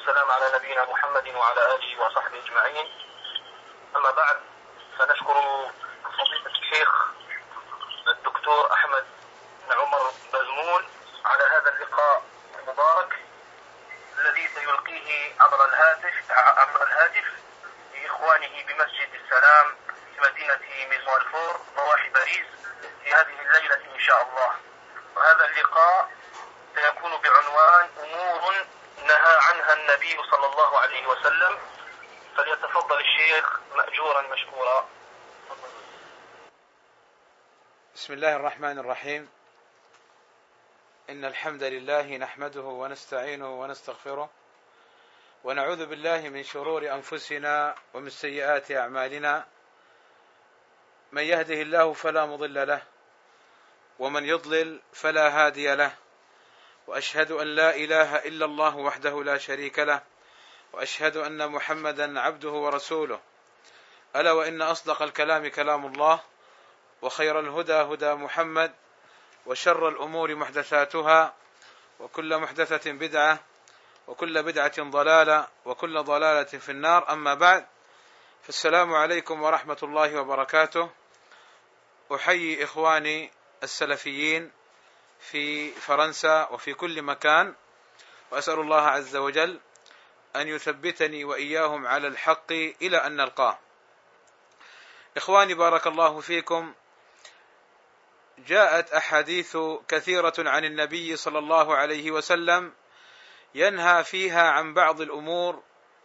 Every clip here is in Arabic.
والسلام على نبينا محمد وعلى آله وصحبه أجمعين. أما بعد، فنشكر فضيلة الشيخ الدكتور أحمد بن عمر بازمول على هذا اللقاء المبارك الذي سيلقيه عبر الهاتف لإخوانه بمسجد السلام في مدينة ميزون الفور ضواحي باريس في هذه الليلة إن شاء الله. وهذا اللقاء سيكون بعنوان أمور نهى عنها النبي صلى الله عليه وسلم. فليتفضل الشيخ مأجورا مشكورا. بسم الله الرحمن الرحيم. إن الحمد لله نحمده ونستعينه ونستغفره، ونعوذ بالله من شرور أنفسنا ومن سيئات أعمالنا. من يهده الله فلا مضل له، ومن يضلل فلا هادي له، وأشهد أن لا إله إلا الله وحده لا شريك له، وأشهد أن محمدا عبده ورسوله. ألا وإن أصدق الكلام كلام الله، وخير الهدى هدى محمد، وشر الأمور محدثاتها، وكل محدثة بدعة، وكل بدعة ضلالة، وكل ضلالة في النار. أما بعد، فالسلام عليكم ورحمة الله وبركاته. أحيي إخواني السلفيين في فرنسا وفي كل مكان، وأسأل الله عز وجل أن يثبتني وإياهم على الحق إلى أن نلقاه. إخواني بارك الله فيكم، جاءت أحاديث كثيرة عن النبي صلى الله عليه وسلم ينهى فيها عن بعض الأمور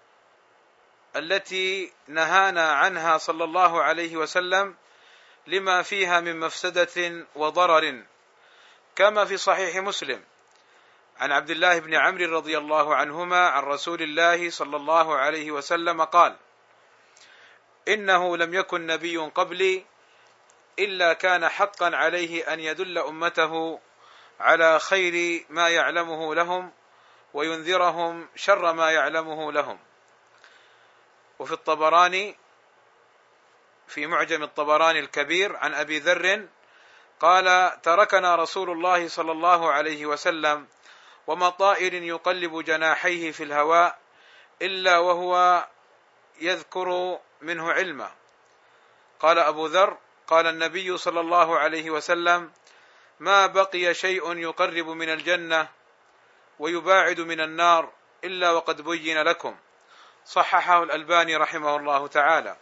التي نهانا عنها صلى الله عليه وسلم لما فيها من مفسدة وضرر، كما في صحيح مسلم عن عبد الله بن عمرو رضي الله عنهما عن رسول الله صلى الله عليه وسلم قال: إنه لم يكن نبي قبلي إلا كان حقا عليه أن يدل أمته على خير ما يعلمه لهم وينذرهم شر ما يعلمه لهم. وفي الطبراني في معجم الطبراني الكبير عن أبي ذر قال: تركنا رسول الله صلى الله عليه وسلم وما طائر يقلب جناحيه في الهواء إلا وهو يذكر منه علما. قال أبو ذر: قال النبي صلى الله عليه وسلم: ما بقي شيء يقرب من الجنة ويباعد من النار إلا وقد بين لكم. صححه الألباني رحمه الله تعالى.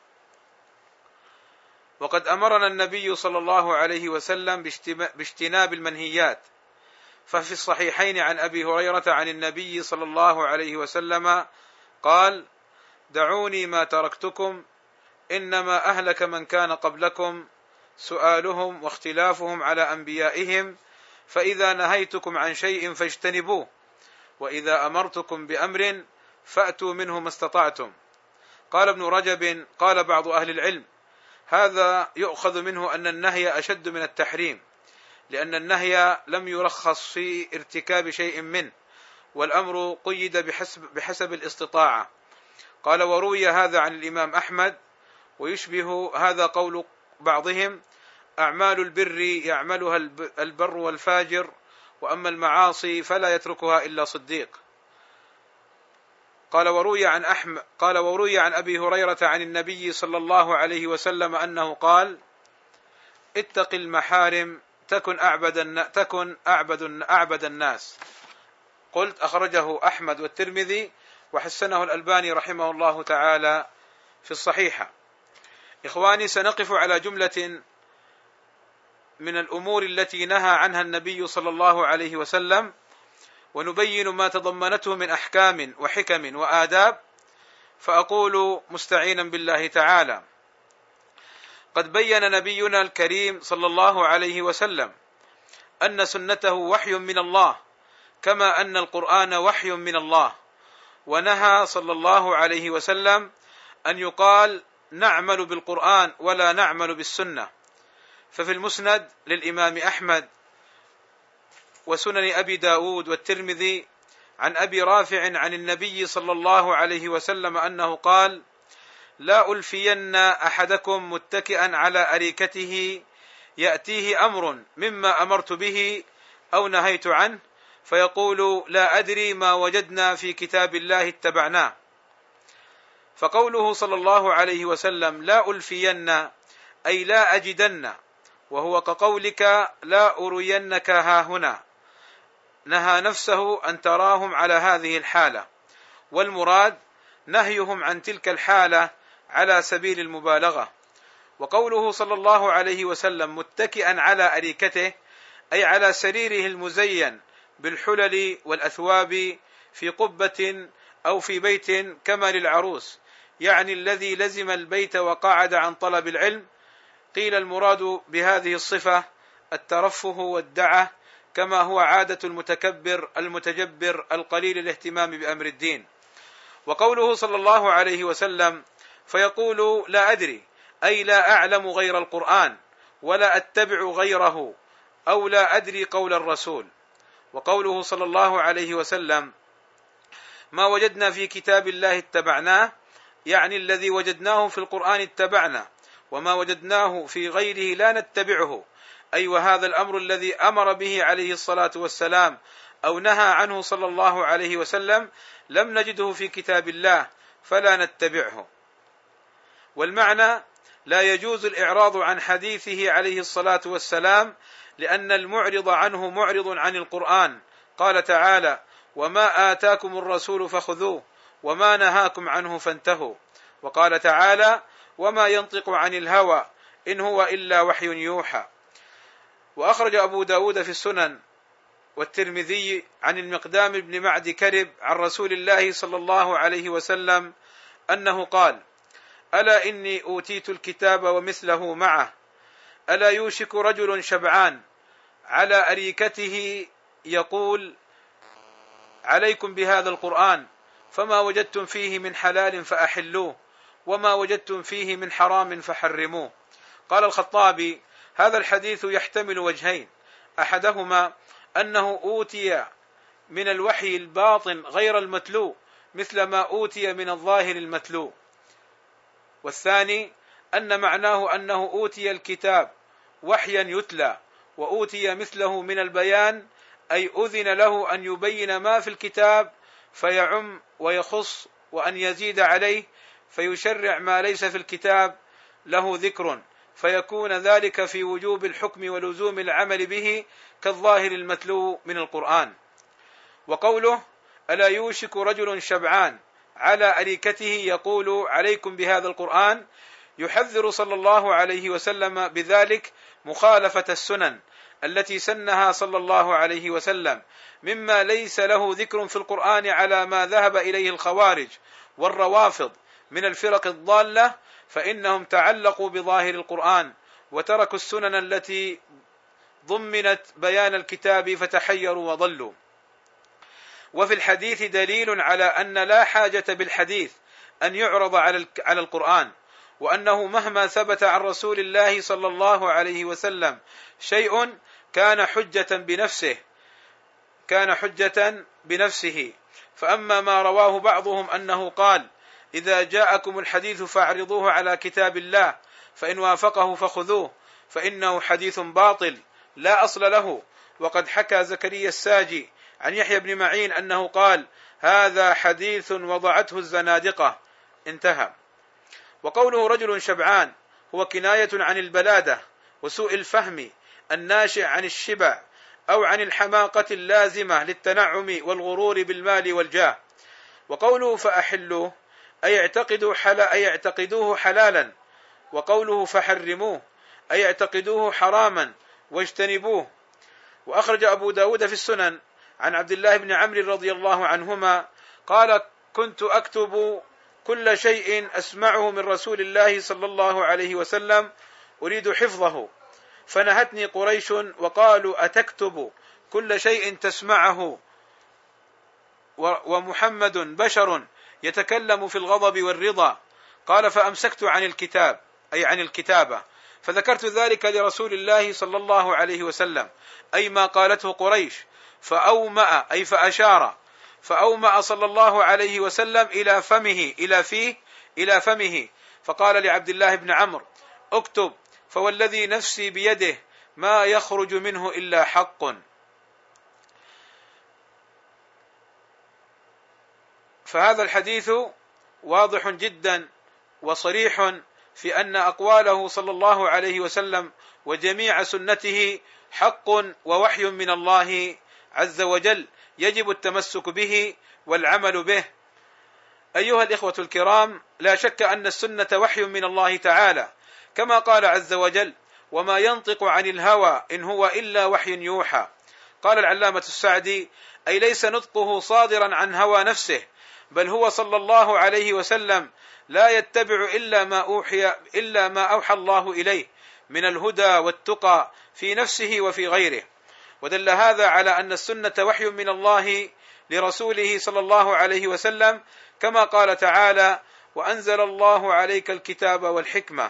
وقد أمرنا النبي صلى الله عليه وسلم باجتناب المنهيات، ففي الصحيحين عن أبي هريرة عن النبي صلى الله عليه وسلم قال: دعوني ما تركتكم، إنما أهلك من كان قبلكم سؤالهم واختلافهم على أنبيائهم، فإذا نهيتكم عن شيء فاجتنبوه، وإذا أمرتكم بأمر فأتوا منه ما استطعتم. قال ابن رجب: قال بعض أهل العلم: هذا يؤخذ منه أن النهي أشد من التحريم، لأن النهي لم يرخص في ارتكاب شيء منه، والأمر قيد بحسب الاستطاعة. قال: وروي هذا عن الإمام أحمد، ويشبه هذا قول بعضهم: أعمال البر يعملها البر والفاجر، وأما المعاصي فلا يتركها إلا صديق. قال: وروي عن أبي هريرة عن النبي صلى الله عليه وسلم أنه قال: اتق المحارم تكن أعبد الناس. قلت: أخرجه أحمد والترمذي، وحسنه الألباني رحمه الله تعالى في الصحيحة. إخواني، سنقف على جملة من الأمور التي نهى عنها النبي صلى الله عليه وسلم، ونبين ما تضمنته من أحكام وحكم وآداب. فأقول مستعينا بالله تعالى: قد بين نبينا الكريم صلى الله عليه وسلم أن سنته وحي من الله، كما أن القرآن وحي من الله، ونهى صلى الله عليه وسلم أن يقال نعمل بالقرآن ولا نعمل بالسنة. ففي المسند للإمام أحمد وسنن أبي داود والترمذي عن أبي رافع عن النبي صلى الله عليه وسلم أنه قال: لا ألفين أحدكم متكئا على أريكته يأتيه أمر مما أمرت به أو نهيت عنه، فيقول لا أدري ما وجدنا في كتاب الله اتبعناه. فقوله صلى الله عليه وسلم لا ألفين أي لا أجدن، وهو كقولك لا أرينك ها هنا، نهى نفسه أن تراهم على هذه الحالة، والمراد نهيهم عن تلك الحالة على سبيل المبالغة. وقوله صلى الله عليه وسلم متكئا على أريكته أي على سريره المزين بالحلل والأثواب في قبة أو في بيت كما للعروس، يعني الذي لزم البيت وقعد عن طلب العلم. قيل المراد بهذه الصفة الترفه والدعة، كما هو عادة المتكبر المتجبر القليل الاهتمام بأمر الدين. وقوله صلى الله عليه وسلم فيقول لا أدري أي لا أعلم غير القرآن ولا أتبع غيره، أو لا أدري قول الرسول. وقوله صلى الله عليه وسلم ما وجدنا في كتاب الله اتبعناه، يعني الذي وجدناه في القرآن اتبعنا، وما وجدناه في غيره لا نتبعه، أي وهذا الأمر الذي أمر به عليه الصلاة والسلام أو نهى عنه صلى الله عليه وسلم لم نجده في كتاب الله فلا نتبعه. والمعنى لا يجوز الإعراض عن حديثه عليه الصلاة والسلام، لأن المعرض عنه معرض عن القرآن. قال تعالى وما آتاكم الرسول فخذوه وما نهاكم عنه فانتهوا. وقال تعالى وما ينطق عن الهوى إن هو إلا وحي يوحى. وأخرج أبو داود في السنن والترمذي عن المقدام بن معد كرب عن رسول الله صلى الله عليه وسلم أنه قال ألا إني أوتيت الكتاب ومثله معه، ألا يوشك رجل شبعان على أريكته يقول عليكم بهذا القرآن، فما وجدتم فيه من حلال فأحلوه وما وجدتم فيه من حرام فحرموه. قال الخطابي هذا الحديث يحتمل وجهين، أحدهما أنه أوتي من الوحي الباطن غير المتلو مثل ما أوتي من الظاهر المتلو، والثاني أن معناه أنه أوتي الكتاب وحيا يتلى وأوتي مثله من البيان، أي أذن له أن يبين ما في الكتاب فيعم ويخص، وأن يزيد عليه فيشرع ما ليس في الكتاب له ذكر، فيكون ذلك في وجوب الحكم ولزوم العمل به كالظاهر المتلو من القرآن. وقوله ألا يوشك رجل شبعان على أريكته يقول عليكم بهذا القرآن، يحذر صلى الله عليه وسلم بذلك مخالفة السنن التي سنها صلى الله عليه وسلم مما ليس له ذكر في القرآن، على ما ذهب إليه الخوارج والروافض من الفرق الضالة، فإنهم تعلقوا بظاهر القرآن وتركوا السنن التي ضمنت بيان الكتاب فتحيروا وضلوا. وفي الحديث دليل على أن لا حاجة بالحديث أن يعرض على القرآن، وأنه مهما ثبت عن رسول الله صلى الله عليه وسلم شيء كان حجة بنفسه. فأما ما رواه بعضهم أنه قال إذا جاءكم الحديث فاعرضوه على كتاب الله فإن وافقه فخذوه، فإنه حديث باطل لا أصل له. وقد حكى زكريا الساجي عن يحيى بن معين أنه قال هذا حديث وضعته الزنادقة، انتهى. وقوله رجل شبعان هو كناية عن البلادة وسوء الفهم الناشئ عن الشبع أو عن الحماقة اللازمة للتنعم والغرور بالمال والجاه. وقوله فأحلوه أي اعتقدوه حلالا، وقوله فحرموه أي اعتقدوه حراما واجتنبوه. وأخرج أبو داود في السنن عن عبد الله بن عمرو رضي الله عنهما قال كنت أكتب كل شيء أسمعه من رسول الله صلى الله عليه وسلم أريد حفظه، فنهتني قريش وقالوا أتكتب كل شيء تسمعه ومحمد بشر يتكلم في الغضب والرضا؟ قال فأمسكت عن الكتاب أي عن الكتابة، فذكرت ذلك لرسول الله صلى الله عليه وسلم أي ما قالته قريش، فأومأ أي فأشار، فأومأ صلى الله عليه وسلم إلى فمه فقال لعبد الله بن عمرو اكتب، فوالذي نفسي بيده ما يخرج منه إلا حق. فهذا الحديث واضح جدا وصريح في أن أقواله صلى الله عليه وسلم وجميع سنته حق ووحي من الله عز وجل، يجب التمسك به والعمل به. أيها الإخوة الكرام، لا شك أن السنة وحي من الله تعالى، كما قال عز وجل: وما ينطق عن الهوى إن هو إلا وحي يوحى. قال العلامة السعدي: أي ليس نطقه صادرا عن هوى نفسه، بل هو صلى الله عليه وسلم لا يتبع إلا ما أوحى الله إليه من الهدى والتقى في نفسه وفي غيره. ودل هذا على أن السنة وحي من الله لرسوله صلى الله عليه وسلم، كما قال تعالى: وأنزل الله عليك الكتاب والحكمة،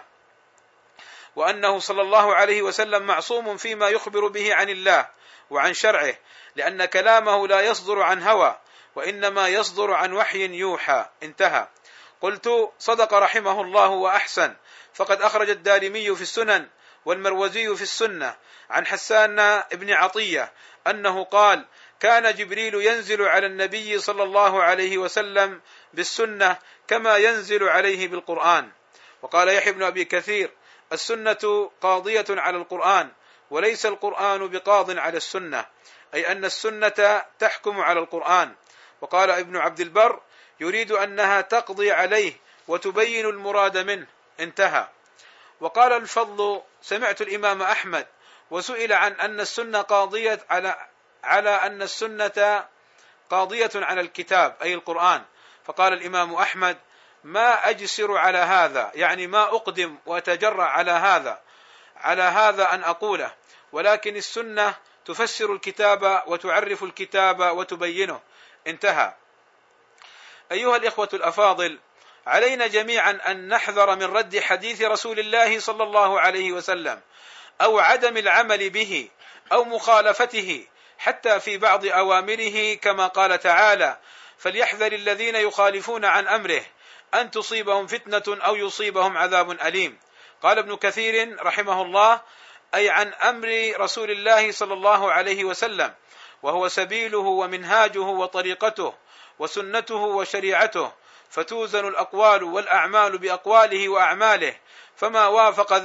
وأنه صلى الله عليه وسلم معصوم فيما يخبر به عن الله وعن شرعه، لأن كلامه لا يصدر عن هوى، وإنما يصدر عن وحي يوحى. انتهى. قلت: صدق رحمه الله وأحسن، فقد أخرج الدارمي في السنن والمروزي في السنة عن حسان بن عطية أنه قال: كان جبريل ينزل على النبي صلى الله عليه وسلم بالسنة كما ينزل عليه بالقرآن. وقال يحيى بن أبي كثير: السنة قاضية على القرآن، وليس القرآن بقاض على السنة، أي أن السنة تحكم على القرآن. وقال ابن عبد البر: يريد أنها تقضي عليه وتبين المراد منه. انتهى. وقال الفضل: سمعت الإمام أحمد وسئل عن أن السنة قاضية على أن السنة قاضية على الكتاب أي القرآن، فقال الإمام أحمد: ما أجسر على هذا، يعني ما أقدم وأتجرأ على هذا أن أقوله، ولكن السنة تفسر الكتاب وتعرف الكتاب وتبينه. انتهى. أيها الإخوة الأفاضل، علينا جميعا أن نحذر من رد حديث رسول الله صلى الله عليه وسلم أو عدم العمل به أو مخالفته حتى في بعض أوامره، كما قال تعالى: فليحذر الذين يخالفون عن أمره أن تصيبهم فتنة أو يصيبهم عذاب أليم. قال ابن كثير رحمه الله: أي عن أمر رسول الله صلى الله عليه وسلم، وهو سبيله ومنهاجه وطريقته وسنته وشريعته، فتوزن الأقوال والأعمال بأقواله وأعماله، فما وافق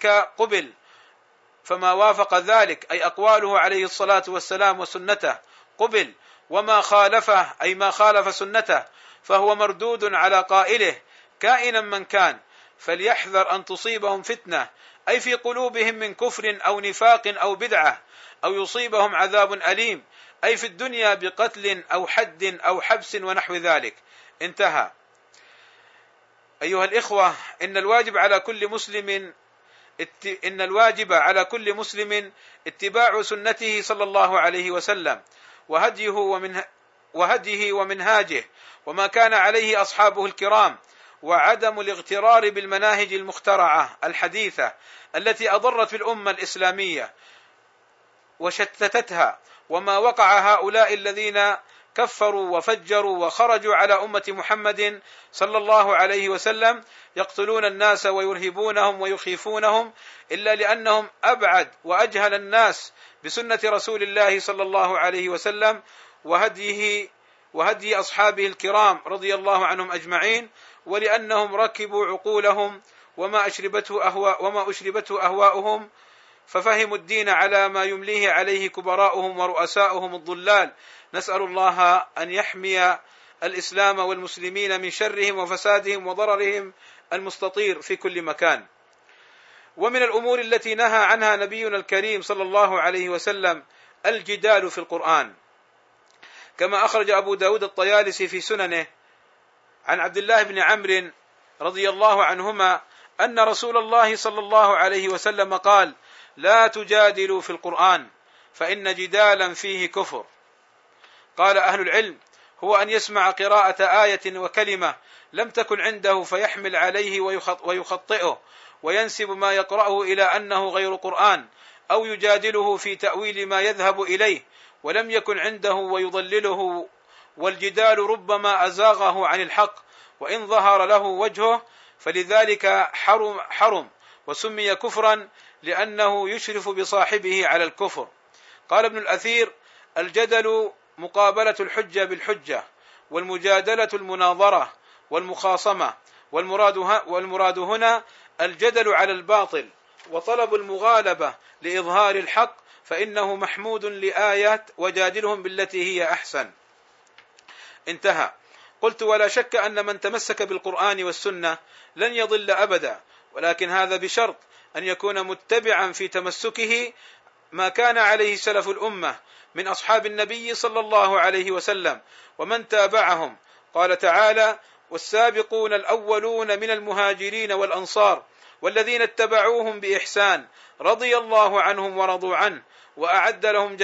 ذلك أي أقواله عليه الصلاة والسلام وسنته قبل، وما خالفه أي ما خالف سنته فهو مردود على قائله كائنا من كان. فليحذر أن تصيبهم فتنة، أي في قلوبهم من كفر أو نفاق أو بدعة، أو يصيبهم عذاب أليم، أي في الدنيا بقتل أو حد أو حبس ونحو ذلك. انتهى. أيها الإخوة، إن الواجب على كل مسلم اتباع سنته صلى الله عليه وسلم وهديه ومنهاجه وما كان عليه أصحابه الكرام، وعدم الاغترار بالمناهج المخترعة الحديثة التي أضرت بالأمة الإسلامية وشتتتها، وما وقع هؤلاء الذين كفروا وفجروا وخرجوا على أمة محمد صلى الله عليه وسلم يقتلون الناس ويرهبونهم ويخيفونهم، إلا لأنهم أبعد وأجهل الناس بسنة رسول الله صلى الله عليه وسلم وهدي أصحابه الكرام رضي الله عنهم أجمعين، ولأنهم ركبوا عقولهم وما أشربته أهواؤهم، ففهموا الدين على ما يمليه عليه كبراؤهم ورؤساؤهم الضلال. نسأل الله أن يحمي الإسلام والمسلمين من شرهم وفسادهم وضررهم المستطير في كل مكان. ومن الأمور التي نهى عنها نبينا الكريم صلى الله عليه وسلم الجدال في القرآن، كما أخرج أبو داود الطيالسي في سننه عن عبد الله بن عمرو رضي الله عنهما أن رسول الله صلى الله عليه وسلم قال: لا تجادلوا في القرآن فإن جدالا فيه كفر. قال أهل العلم: هو أن يسمع قراءة آية وكلمة لم تكن عنده فيحمل عليه ويخطئه وينسب ما يقرأه إلى أنه غير قرآن، أو يجادله في تأويل ما يذهب إليه ولم يكن عنده ويضلله. والجدال ربما أزاغه عن الحق وإن ظهر له وجهه، فلذلك حرم وسمي كفرا لأنه يشرف بصاحبه على الكفر. قال ابن الأثير: الجدل مقابلة الحجة بالحجة، والمجادلة المناظرة والمخاصمة، والمراد هنا الجدل على الباطل وطلب المغالبة لإظهار الحق، فإنه محمود لآيات وجادلهم بالتي هي أحسن. انتهى. قلت: ولا شك أن من تمسك بالقرآن والسنة لن يضل أبدا، ولكن هذا بشرط أن يكون متبعا في تمسكه ما كان عليه سلف الأمة من أصحاب النبي صلى الله عليه وسلم ومن تابعهم. قال تعالى: والسابقون الأولون من المهاجرين والأنصار والذين اتبعوهم بإحسان رضي الله عنهم ورضوا عنه وأعد لهم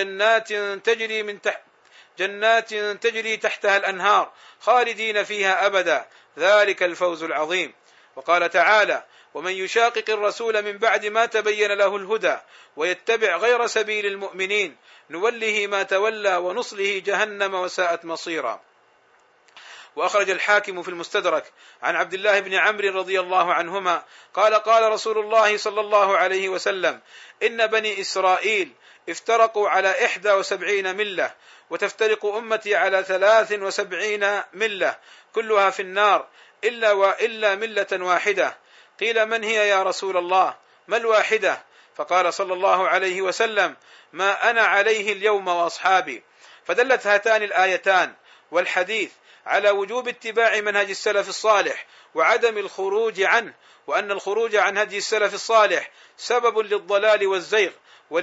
جنات تجري تحتها الأنهار خالدين فيها أبدا ذلك الفوز العظيم. وقال تعالى: ومن يشاقق الرسول من بعد ما تبين له الهدى ويتبع غير سبيل المؤمنين نوله ما تولى ونصله جهنم وساءت مصيرا. وأخرج الحاكم في المستدرك عن عبد الله بن عمرو رضي الله عنهما قال: قال رسول الله صلى الله عليه وسلم: إن بني إسرائيل افترقوا على 71 ملة، وتفترق أمتي على 73 ملة، كلها في النار إلا ملة واحدة. قيل: من هي يا رسول الله؟ ما الواحدة؟ فقال صلى الله عليه وسلم: ما أنا عليه اليوم وأصحابي. فدلت هاتان الآيتان والحديث على وجوب اتباع منهج السلف الصالح وعدم الخروج عنه، وأن الخروج عن هدي السلف الصالح سبب للضلال والزيغ،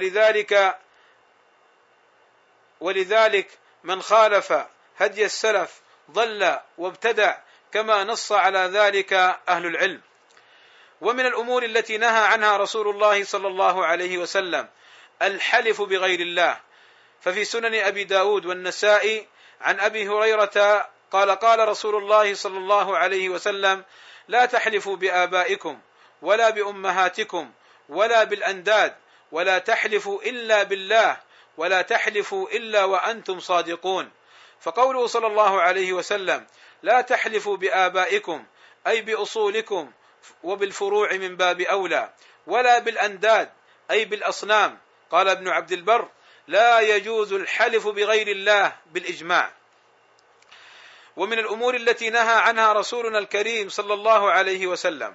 ولذلك من خالف هدي السلف ضل وابتدع، كما نص على ذلك أهل العلم. ومن الأمور التي نهى عنها رسول الله صلى الله عليه وسلم الحلف بغير الله، ففي سنن أبي داود والنسائي عن أبي هريرة قال: قال رسول الله صلى الله عليه وسلم: لا تحلفوا بآبائكم ولا بأمهاتكم ولا بالأنداد، ولا تحلفوا إلا بالله، ولا تحلفوا إلا وأنتم صادقون. فقوله صلى الله عليه وسلم: لا تحلفوا بآبائكم أي بأصولكم وبالفروع من باب أولى، ولا بالأنداد أي بالأصنام. قال ابن عبد البر: لا يجوز الحلف بغير الله بالإجماع. ومن الأمور التي نهى عنها رسولنا الكريم صلى الله عليه وسلم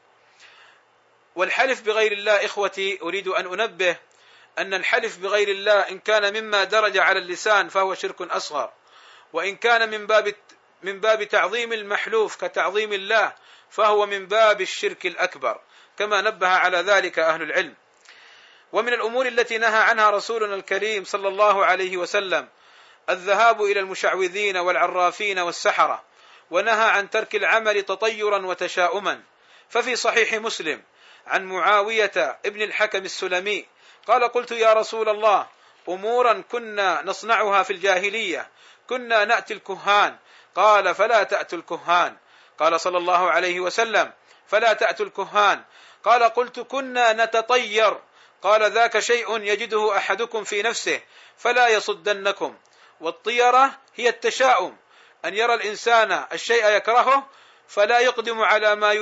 والحلف بغير الله، إخوتي أريد أن أنبه أن الحلف بغير الله إن كان مما درج على اللسان فهو شرك أصغر، وإن كان من باب تعظيم المحلوف كتعظيم الله فهو من باب الشرك الأكبر، كما نبه على ذلك أهل العلم. ومن الأمور التي نهى عنها رسولنا الكريم صلى الله عليه وسلم الذهاب إلى المشعوذين والعرافين والسحرة، ونهى عن ترك العمل تطيرا وتشاؤما. ففي صحيح مسلم عن معاوية ابن الحكم السلمي قال: قلت يا رسول الله: أمورا كنا نصنعها في الجاهلية، كنا نأتي الكهان. قال: فلا تأتوا الكهان. قال صلى الله عليه وسلم: فلا تأتوا الكهان. قال: قلت: كنا نتطير. قال: ذاك شيء يجده أحدكم في نفسه فلا يصدنكم. والطيرة هي التشاؤم، أن يرى الإنسان الشيء يكرهه فلا يقدم على ما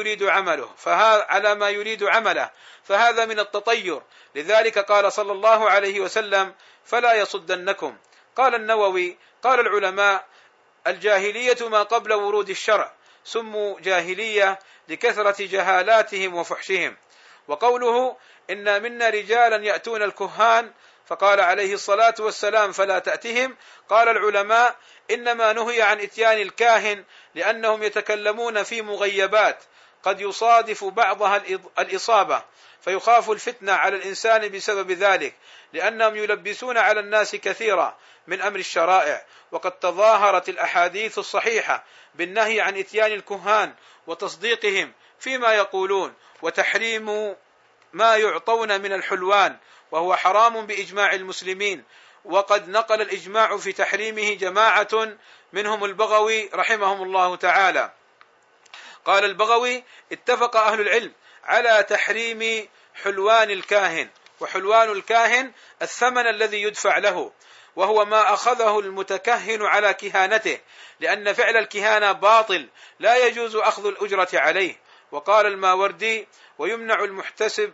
يريد عمله، فهذا من التطير. لذلك قال صلى الله عليه وسلم: فلا يصدنكم. قال النووي: قال العلماء: الجاهلية ما قبل ورود الشرع سموا جاهلية لكثرة جهالاتهم وفحشهم. وقوله: إن منا رجالا يأتون الكهان، فقال عليه الصلاة والسلام: فلا تأتهم. قال العلماء: إنما نهي عن إتيان الكاهن لأنهم يتكلمون في مغيبات قد يصادف بعضها الإصابة، فيخاف الفتنة على الإنسان بسبب ذلك، لأنهم يلبسون على الناس كثيرا من أمر الشرائع. وقد تظاهرت الأحاديث الصحيحة بالنهي عن إتيان الكهان وتصديقهم فيما يقولون، وتحريم ما يعطون من الحلوان، وهو حرام بإجماع المسلمين. وقد نقل الإجماع في تحريمه جماعة منهم البغوي رحمهم الله تعالى. قال البغوي: اتفق أهل العلم على تحريم حلوان الكاهن. وحلوان الكاهن الثمن الذي يدفع له، وهو ما أخذه المتكهن على كهانته، لأن فعل الكهانة باطل لا يجوز أخذ الأجرة عليه. وقال الماوردي: ويمنع المحتسب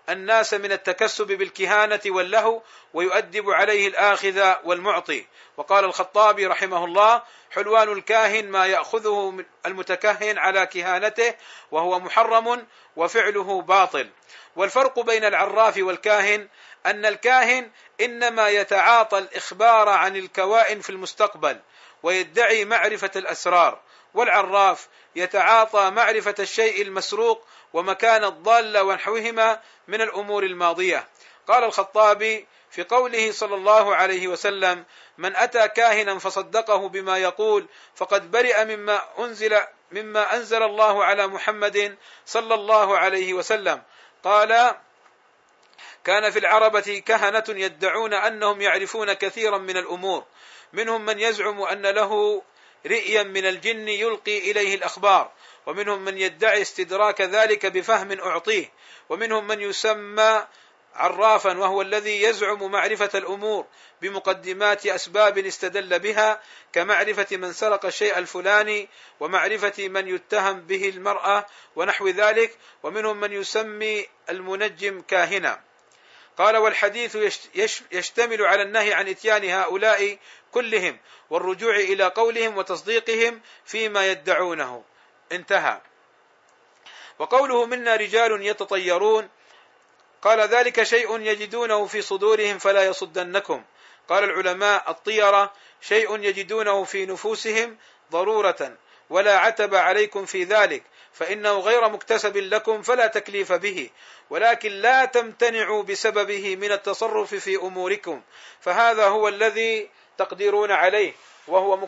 الناس من التكسب بالكهانة واللهو، ويؤدب عليه الآخذ والمعطي. وقال الخطابي رحمه الله: حلوان الكاهن ما يأخذه المتكهن على كهانته وهو محرم وفعله باطل. والفرق بين العراف والكاهن أن الكاهن إنما يتعاطى الإخبار عن الكوائن في المستقبل ويدعي معرفة الأسرار، والعراف يتعاطى معرفة الشيء المسروق ومكان الضالة ونحوهما من الأمور الماضية. قال الخطابي في قوله صلى الله عليه وسلم: من أتى كاهنا فصدقه بما يقول فقد برئ مما أنزل الله على محمد صلى الله عليه وسلم. قال: كان في العربة كهنة يدعون أنهم يعرفون كثيرا من الأمور، منهم من يزعم أن له رئيا من الجن يلقي إليه الأخبار، ومنهم من يدعي استدراك ذلك بفهم أعطيه، ومنهم من يسمى عرافا وهو الذي يزعم معرفة الأمور بمقدمات أسباب استدل بها، كمعرفة من سرق الشيء الفلاني ومعرفة من يتهم به المرأة ونحو ذلك، ومنهم من يسمي المنجم كاهنا. قال: والحديث يشتمل على النهي عن إتيان هؤلاء كلهم والرجوع إلى قولهم وتصديقهم فيما يدعونه. انتهى. وقوله: منا رجال يتطيرون، قال: ذلك شيء يجدونه في صدورهم فلا يصدنكم. قال العلماء: الطيرة شيء يجدونه في نفوسهم ضرورة، ولا عتب عليكم في ذلك، فإنه غير مكتسب لكم فلا تكليف به، ولكن لا تمتنعوا بسببه من التصرف في أموركم، فهذا هو الذي تقدرون عليه وهو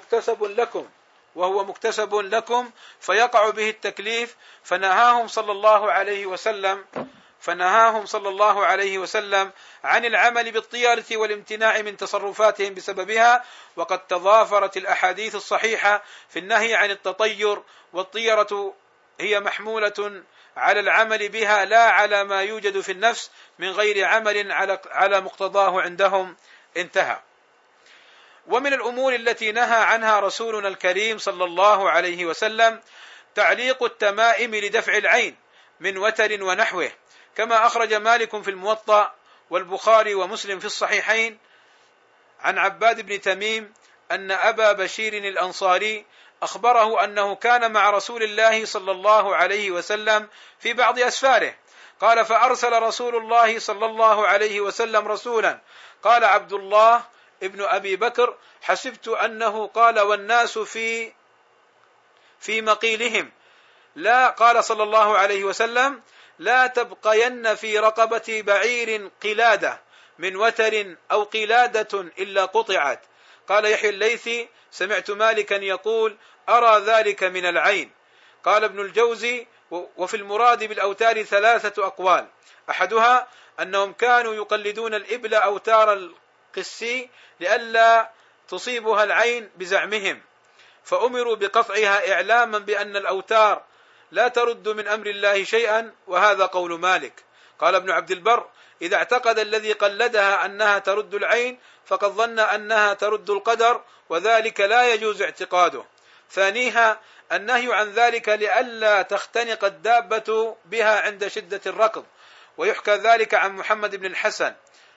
مكتسب لكم فيقع به التكليف. فنهاهم صلى الله عليه وسلم عن العمل بالطيرة والامتناع من تصرفاتهم بسببها. وقد تضافرت الأحاديث الصحيحة في النهي عن التطير، والطيرة هي محمولة على العمل بها لا على ما يوجد في النفس من غير عمل على مقتضاه عندهم. انتهى. ومن الأمور التي نهى عنها رسولنا الكريم صلى الله عليه وسلم تعليق التمائم لدفع العين من وتر ونحوه، كما أخرج مالك في الموطأ والبخاري ومسلم في الصحيحين عن عباد بن تميم أن أبا بشير الأنصاري أخبره أنه كان مع رسول الله صلى الله عليه وسلم في بعض أسفاره. قال: فأرسل رسول الله صلى الله عليه وسلم رسولا، قال عبد الله ابن أبي بكر: حسبت أنه قال والناس في مقيلهم. لا، قال صلى الله عليه وسلم: لا تبقين في رقبة بعير قلادة من وتر أو قلادة إلا قطعت. قال يحيى الليثي: سمعت مالكا يقول: أرى ذلك من العين. قال ابن الجوزي: وفي المراد بالأوتار 3 أقوال، أحدها أنهم كانوا يقلدون الإبل أوتار القسي لئلا تصيبها العين بزعمهم، فأمروا بقطعها إعلاما بأن الأوتار لا ترد من أمر الله شيئا، وهذا قول مالك. قال ابن عبد البر: إذا اعتقد الذي قلدها أنها ترد العين فقد ظن أنها ترد القدر، وذلك لا يجوز اعتقاده. ثانيها النهي عن ذلك لئلا تختنق الدابة بها عند شدة الركض، ويحكى ذلك عن محمد بن الحسن.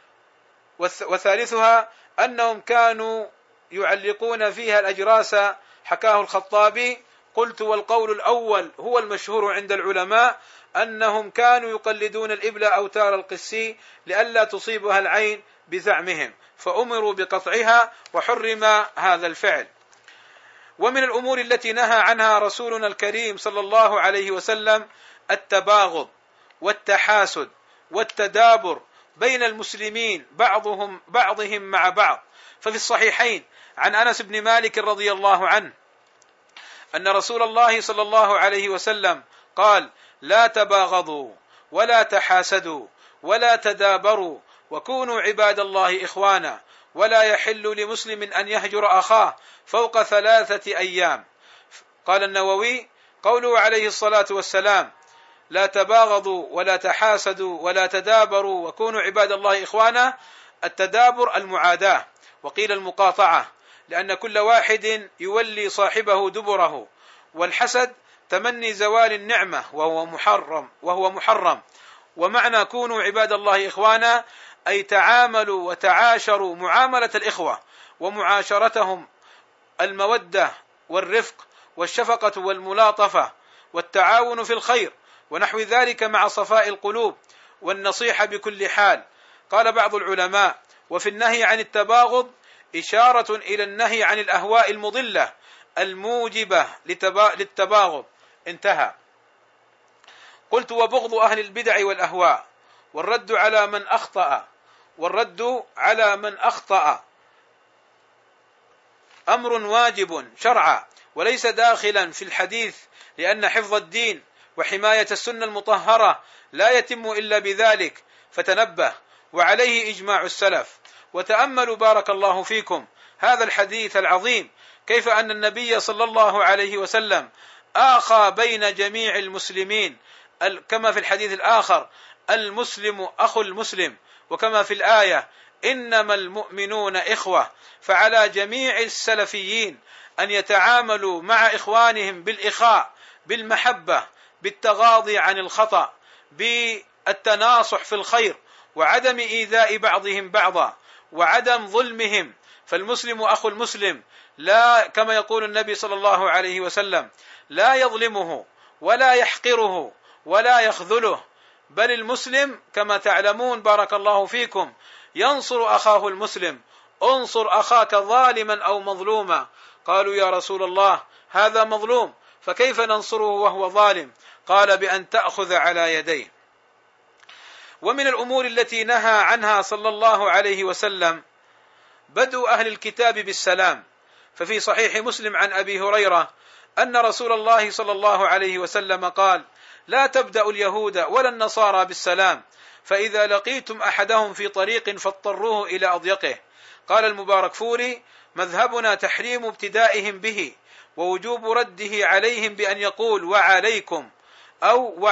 وثالثها أنهم كانوا يعلقون فيها الأجراس، حكاه الخطابي. قلت: والقول الأول هو المشهور عند العلماء، أنهم كانوا يقلدون الإبل أوتار القسي لئلا تصيبها العين بزعمهم، فأمروا بقطعها وحرم هذا الفعل. ومن الأمور التي نهى عنها رسولنا الكريم صلى الله عليه وسلم التباغض والتحاسد والتدابر بين المسلمين بعضهم مع بعض. ففي الصحيحين عن أنس بن مالك رضي الله عنه أن رسول الله صلى الله عليه وسلم قال: لا تباغضوا ولا تحاسدوا ولا تدابروا، وكونوا عباد الله إخوانا، ولا يحل لمسلم أن يهجر أخاه فوق 3 أيام. قال النووي: قوله عليه الصلاة والسلام: لا تباغضوا ولا تحاسدوا ولا تدابروا وكونوا عباد الله إخوانا، التدابر المعاداة، وقيل المقاطعة، لأن كل واحد يولي صاحبه دبره. والحسد تمني زوال النعمة وهو محرم. ومعنى كونوا عباد الله إخوانا أي تعاملوا وتعاشروا معاملة الإخوة، ومعاشرتهم المودة والرفق والشفقة والملاطفة والتعاون في الخير ونحو ذلك مع صفاء القلوب والنصيحة بكل حال. قال بعض العلماء: وفي النهي عن التباغض إشارة إلى النهي عن الأهواء المضلة الموجبة للتباغض. انتهى. قلت: وبغض أهل البدع والأهواء والرد على من أخطأ أمر واجب شرعا وليس داخلا في الحديث، لأن حفظ الدين وحماية السنة المطهرة لا يتم إلا بذلك، فتنبه. وعليه إجماع السلف. وتأملوا بارك الله فيكم هذا الحديث العظيم، كيف أن النبي صلى الله عليه وسلم آخى بين جميع المسلمين، كما في الحديث الآخر: المسلم أخو المسلم، وكما في الآية: إنما المؤمنون إخوة. فعلى جميع السلفيين أن يتعاملوا مع إخوانهم بالإخاء، بالمحبة، بالتغاضي عن الخطأ، بالتناصح في الخير، وعدم إيذاء بعضهم بعضا، وعدم ظلمهم. فالمسلم أخو المسلم، لا كما يقول النبي صلى الله عليه وسلم: لا يظلمه ولا يحقره ولا يخذله، بل المسلم كما تعلمون بارك الله فيكم ينصر أخاه المسلم. انصر أخاك ظالما أو مظلوما. قالوا: يا رسول الله هذا مظلوم، فكيف ننصره وهو ظالم؟ قال: بأن تأخذ على يديه. ومن الأمور التي نهى عنها صلى الله عليه وسلم بدء أهل الكتاب بالسلام. ففي صحيح مسلم عن أبي هريرة أن رسول الله صلى الله عليه وسلم قال: لا تبدأ اليهود ولا النصارى بالسلام، فإذا لقيتم أحدهم في طريق فاضطروه إلى أضيقه. قال المباركفوري: مذهبنا تحريم ابتدائهم به، ووجوب رده عليهم بأن يقول وعليكم أو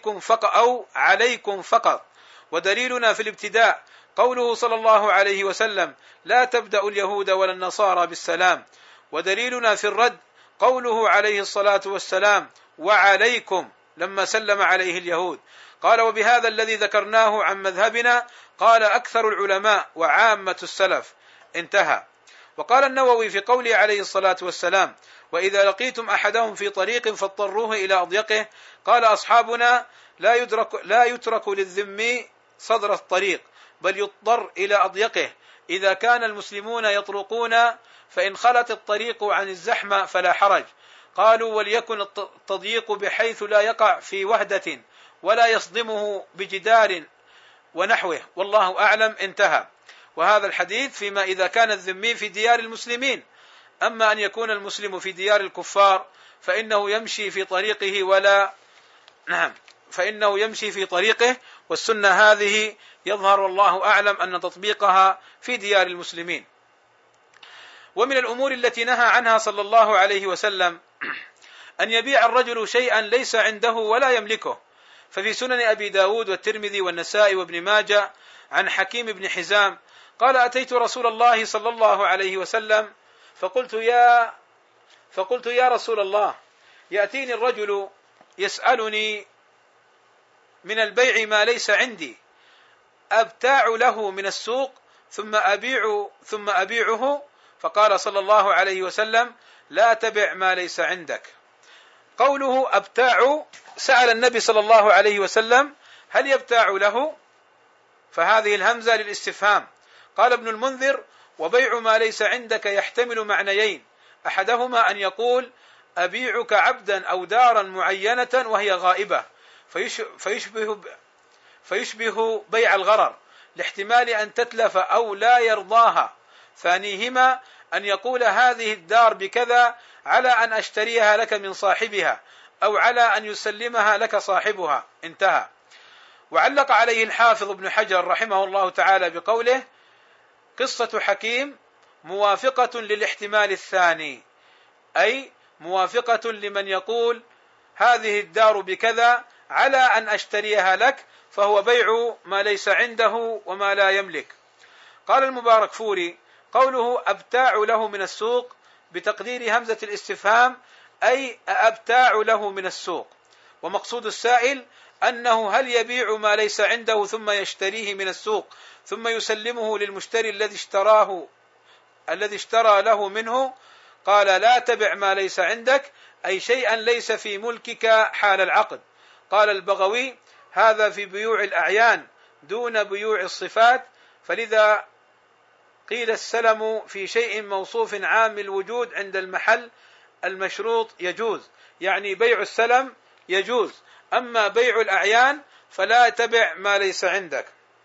عليكم فقط. ودليلنا في الابتداء قوله صلى الله عليه وسلم: لا تبدأ اليهود ولا النصارى بالسلام. ودليلنا في الرد قوله عليه الصلاة والسلام: وعليكم، لما سلم عليه اليهود. قال: وبهذا الذي ذكرناه عن مذهبنا قال أكثر العلماء وعامة السلف. انتهى. وقال النووي في قوله عليه الصلاة والسلام: وإذا لقيتم أحدهم في طريق فاضطروه إلى أضيقه، قال أصحابنا: لا يترك للذمي صدر الطريق، بل يضطر إلى أضيقه إذا كان المسلمون يطرقون، فإن خلت الطريق عن الزحمة فلا حرج. قالوا: وليكن التضييق بحيث لا يقع في وهدة ولا يصدمه بجدار ونحوه، والله أعلم. انتهى. وهذا الحديث فيما إذا كان الذمي في ديار المسلمين. أما أن يكون المسلم في ديار الكفار فإنه يمشي في طريقه والسنة هذه يظهر والله أعلم أن تطبيقها في ديار المسلمين. ومن الأمور التي نهى عنها صلى الله عليه وسلم أن يبيع الرجل شيئا ليس عنده ولا يملكه. ففي سنن أبي داود والترمذي والنسائي وابن ماجه عن حكيم بن حزام قال: أتيت رسول الله صلى الله عليه وسلم فقلت يا رسول الله، يأتيني الرجل يسألني من البيع ما ليس عندي، أبتاع له من السوق ثم أبيعه؟ فقال صلى الله عليه وسلم: لا تبع ما ليس عندك. قوله أبتاع، سأل النبي صلى الله عليه وسلم: هل يبتاع له؟ فهذه الهمزة للاستفهام. قال ابن المنذر: وبيع ما ليس عندك يحتمل معنيين، أحدهما أن يقول أبيعك عبدا أو دارا معينة وهي غائبة، فيشبه بيع الغرر لاحتمال أن تتلف أو لا يرضاها. ثانيهما أن يقول هذه الدار بكذا على أن أشتريها لك من صاحبها، أو على أن يسلمها لك صاحبها. انتهى. وعلق عليه الحافظ ابن حجر رحمه الله تعالى بقوله: قصة حكيم موافقة للاحتمال الثاني، أي موافقة لمن يقول هذه الدار بكذا على أن أشتريها لك، فهو بيع ما ليس عنده وما لا يملك. قال المباركفوري: قوله أبتاع له من السوق بتقدير همزة الاستفهام، أي أبتاع له من السوق. ومقصود السائل أنه هل يبيع ما ليس عنده ثم يشتريه من السوق ثم يسلمه للمشتري الذي اشترى له منه؟ قال: لا تبع ما ليس عندك، أي شيئا ليس في ملكك حال العقد. قال البغوي: هذا في بيوع الأعيان دون بيوع الصفات، فلذا قيل السلم في شيء موصوف عام الوجود عند المحل المشروط يجوز، يعني بيع السلم يجوز، أما بيع الأعيان فلا تبع ما ليس عندك.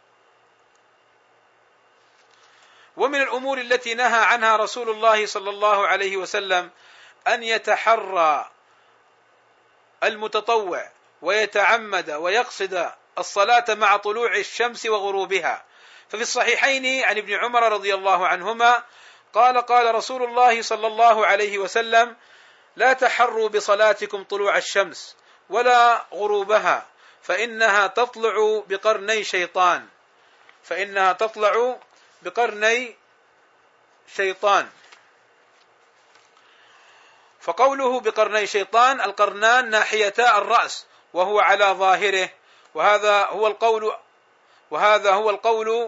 ومن الأمور التي نهى عنها رسول الله صلى الله عليه وسلم أن يتحرى المتطوع ويتعمد ويقصد الصلاة مع طلوع الشمس وغروبها. ففي الصحيحين عن ابن عمر رضي الله عنهما قال رسول الله صلى الله عليه وسلم: لا تحروا بصلاتكم طلوع الشمس ولا غروبها، فإنها تطلع بقرني شيطان. فقوله بقرني شيطان، القرنان ناحيتا الرأس وهو على ظاهره، وهذا هو القول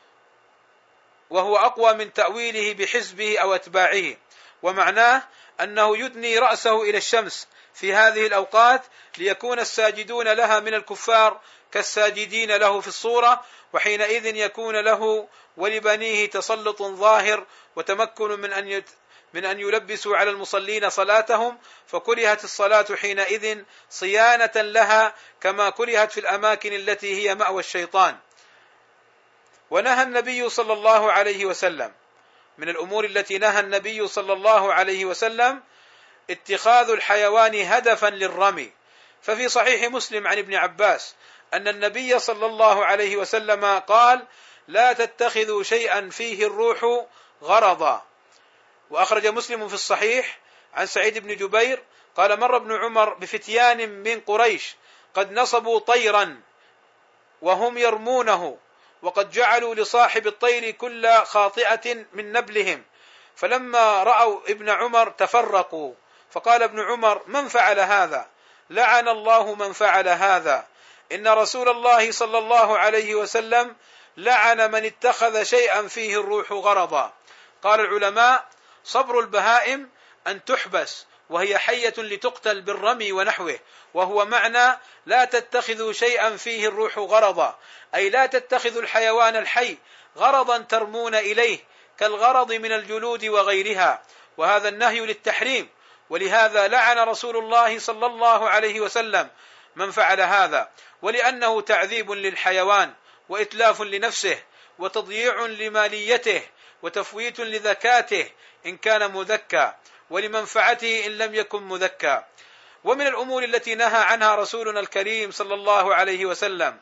وهو أقوى من تأويله بحزبه أو أتباعه، ومعناه أنه يدني رأسه إلى الشمس في هذه الأوقات ليكون الساجدون لها من الكفار كالساجدين له في الصورة، وحينئذ يكون له ولبنيه تسلط ظاهر وتمكن من أن يلبسوا على المصلين صلاتهم، فكرهت الصلاة حينئذ صيانة لها كما كرهت في الأماكن التي هي مأوى الشيطان. ونهى النبي صلى الله عليه وسلم، من الأمور التي نهى النبي صلى الله عليه وسلم اتخاذ الحيوان هدفا للرمي. ففي صحيح مسلم عن ابن عباس أن النبي صلى الله عليه وسلم قال: لا تتخذوا شيئا فيه الروح غرضا. وأخرج مسلم في الصحيح عن سعيد بن جبير قال: مر ابن عمر بفتيان من قريش قد نصبوا طيرا وهم يرمونه، وقد جعلوا لصاحب الطير كل خاطئة من نبلهم، فلما رأوا ابن عمر تفرقوا، فقال ابن عمر: من فعل هذا؟ لعن الله من فعل هذا، إن رسول الله صلى الله عليه وسلم لعن من اتخذ شيئا فيه الروح غرضا. قال العلماء: صبر البهائم أن تحبس وهي حية لتقتل بالرمي ونحوه، وهو معنى لا تتخذوا شيئا فيه الروح غرضا، أي لا تتخذوا الحيوان الحي غرضا ترمون إليه كالغرض من الجلود وغيرها، وهذا النهي للتحريم، ولهذا لعن رسول الله صلى الله عليه وسلم من فعل هذا، ولأنه تعذيب للحيوان وإتلاف لنفسه وتضييع لماليته وتفويت لذكاته إن كان مذكى ولمنفعته إن لم يكن مذكى. ومن الأمور التي نهى عنها رسولنا الكريم صلى الله عليه وسلم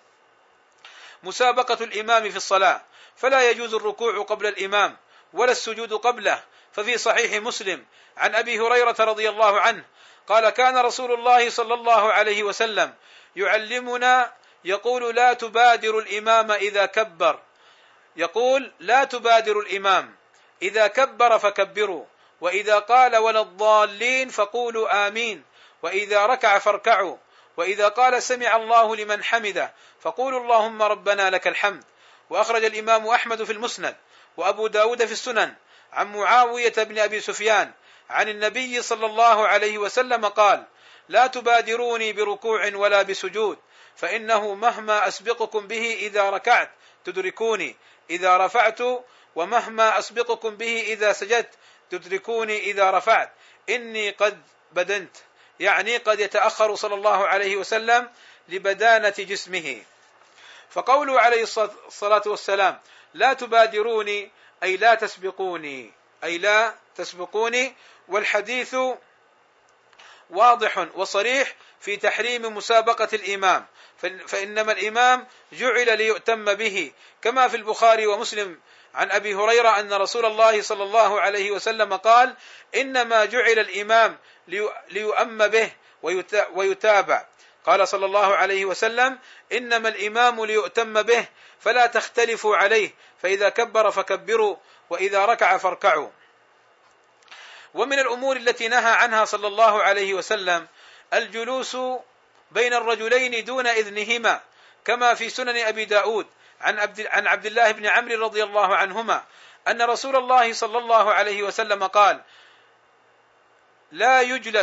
مسابقة الإمام في الصلاة، فلا يجوز الركوع قبل الإمام ولا السجود قبله. ففي صحيح مسلم عن أبي هريرة رضي الله عنه قال: كان رسول الله صلى الله عليه وسلم يعلمنا يقول: لا تبادر الإمام إذا كبر فكبروا، وإذا قال ولا الضالين فقولوا آمين، وإذا ركع فاركعوا، وإذا قال سمع الله لمن حمده فقولوا اللهم ربنا لك الحمد. وأخرج الإمام أحمد في المسند وأبو داود في السنن عن معاوية بن أبي سفيان عن النبي صلى الله عليه وسلم قال: لا تبادروني بركوع ولا بسجود، فإنه مهما أسبقكم به إذا ركعت تدركوني إذا رفعت، ومهما أسبقكم به إذا سجدت تدركوني إذا رفعت، إني قد بدنت، يعني قد يتأخر صلى الله عليه وسلم لبدانة جسمه. فقوله عليه الصلاة والسلام: لا تبادروني أي لا تسبقوني، والحديث واضح وصريح في تحريم مسابقة الإمام، فإنما الإمام جعل ليؤتم به، كما في البخاري ومسلم عن أبي هريرة أن رسول الله صلى الله عليه وسلم قال: إنما جعل الإمام ليؤم به ويتابع. قال صلى الله عليه وسلم: إنما الإمام ليؤتم به فلا تختلفوا عليه، فإذا كبر فكبروا، وإذا ركع فاركعوا. ومن الأمور التي نهى عنها صلى الله عليه وسلم الجلوس بين الرجلين دون إذنهما، كما في سنن أبي داود عن عبد الله بن عمرو رضي الله عنهما أن رسول الله صلى الله عليه وسلم قال: لا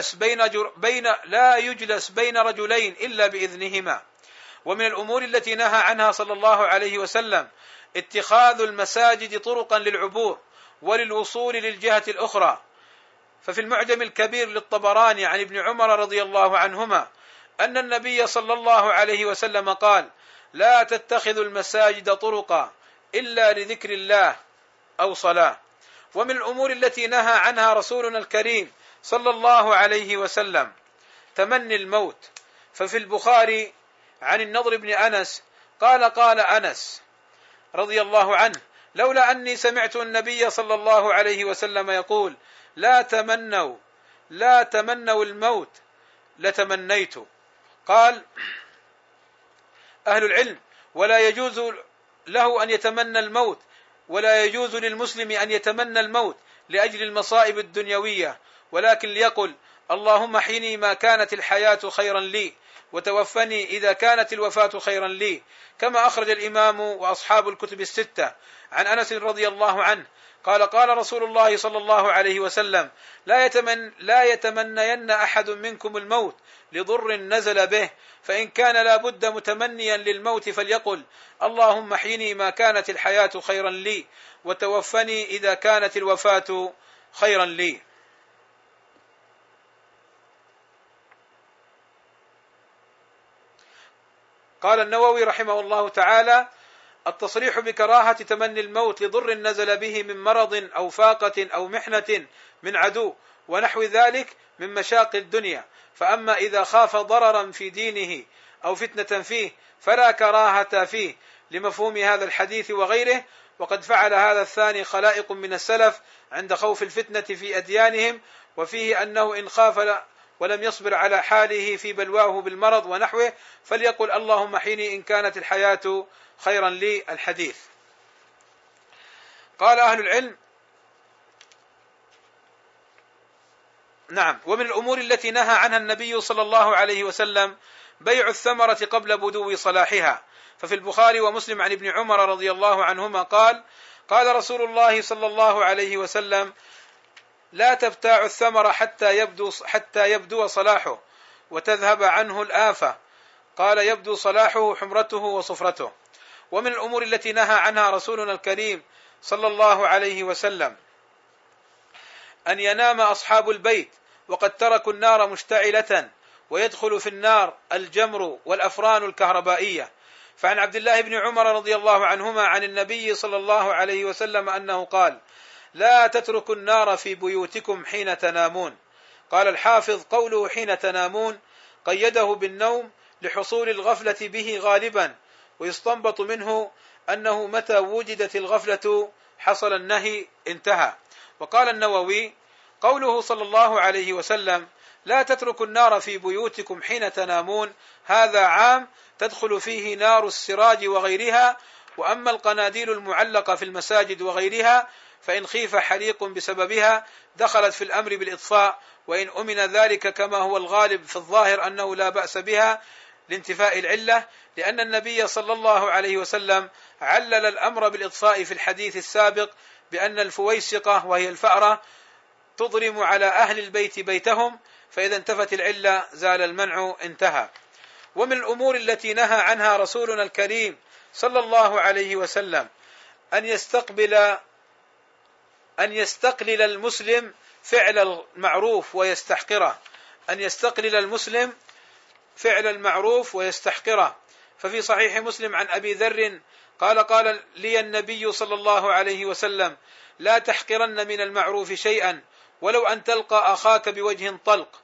يجلس بين رجلين إلا بإذنهما. ومن الأمور التي نهى عنها صلى الله عليه وسلم اتخاذ المساجد طرقا للعبور وللوصول للجهة الأخرى. ففي المعجم الكبير للطبراني عن ابن عمر رضي الله عنهما أن النبي صلى الله عليه وسلم قال: لا تتخذوا المساجد طرقا إلا لذكر الله أو صلاة. ومن الأمور التي نهى عنها رسولنا الكريم صلى الله عليه وسلم تمني الموت. ففي البخاري عن النضر بن أنس قال أنس رضي الله عنه: لولا أني سمعت النبي صلى الله عليه وسلم يقول: لا تمنوا الموت لتمنيت. قال أهل العلم: ولا يجوز له أن يتمنى الموت، ولا يجوز للمسلم أن يتمنى الموت لأجل المصائب الدنيوية، ولكن ليقل: اللهم احيني ما كانت الحياة خيرا لي، وتوفني إذا كانت الوفاة خيرا لي. كما أخرج الإمام وأصحاب الكتب الستة عن أنس رضي الله عنه قال رسول الله صلى الله عليه وسلم: لا يتمنين أحد منكم الموت لضر نزل به، فإن كان لا بد متمنيا للموت فليقل: اللهم احيني ما كانت الحياة خيرا لي، وتوفني إذا كانت الوفاة خيرا لي. قال النووي رحمه الله تعالى: التصريح بكراهة تمني الموت لضر نزل به من مرض أو فاقة أو محنة من عدو ونحو ذلك من مشاق الدنيا. فأما إذا خاف ضررا في دينه أو فتنة فيه فلا كراهة فيه، لمفهوم هذا الحديث وغيره. وقد فعل هذا الثاني خلائق من السلف عند خوف الفتنة في أديانهم، وفيه أنه إن خاف ولم يصبر على حاله في بلواه بالمرض ونحوه فليقل: اللهم احيني إن كانت الحياة خيرا لي. الحديث. قال أهل العلم: نعم. ومن الأمور التي نهى عنها النبي صلى الله عليه وسلم بيع الثمرة قبل بدو صلاحها. ففي البخاري ومسلم عن ابن عمر رضي الله عنهما قال رسول الله صلى الله عليه وسلم: لا تبتاع الثمر حتى يبدو صلاحه وتذهب عنه الآفة. قال: يبدو صلاحه حمرته وصفرته. ومن الأمور التي نهى عنها رسولنا الكريم صلى الله عليه وسلم أن ينام أصحاب البيت وقد تركوا النار مشتعلة ويدخل في النار الجمر والأفران الكهربائية. فعن عبد الله بن عمر رضي الله عنهما عن النبي صلى الله عليه وسلم أنه قال: لا تتركوا النار في بيوتكم حين تنامون. قال الحافظ: قوله حين تنامون قيده بالنوم لحصول الغفلة به غالبا، ويستنبط منه أنه متى وجدت الغفلة حصل النهي، انتهى. وقال النووي: قوله صلى الله عليه وسلم لا تتركوا النار في بيوتكم حين تنامون هذا عام تدخل فيه نار السراج وغيرها، وأما القناديل المعلقة في المساجد وغيرها فإن خيف حريق بسببها دخلت في الأمر بالإطفاء، وإن أمن ذلك كما هو الغالب في الظاهر أنه لا بأس بها لانتفاء العلة، لأن النبي صلى الله عليه وسلم علل الأمر بالإطفاء في الحديث السابق بأن الفويسقة وهي الفأرة تضرم على أهل البيت بيتهم، فإذا انتفت العلة زال المنع، انتهى. ومن الأمور التي نهى عنها رسولنا الكريم صلى الله عليه وسلم أن يستقلل المسلم فعل المعروف ويستحقره، أن يستقلل المسلم فعل المعروف ويستحقره. ففي صحيح مسلم عن أبي ذر قال لي النبي صلى الله عليه وسلم: لا تحقرن من المعروف شيئا ولو أن تلقى أخاك بوجه طلق.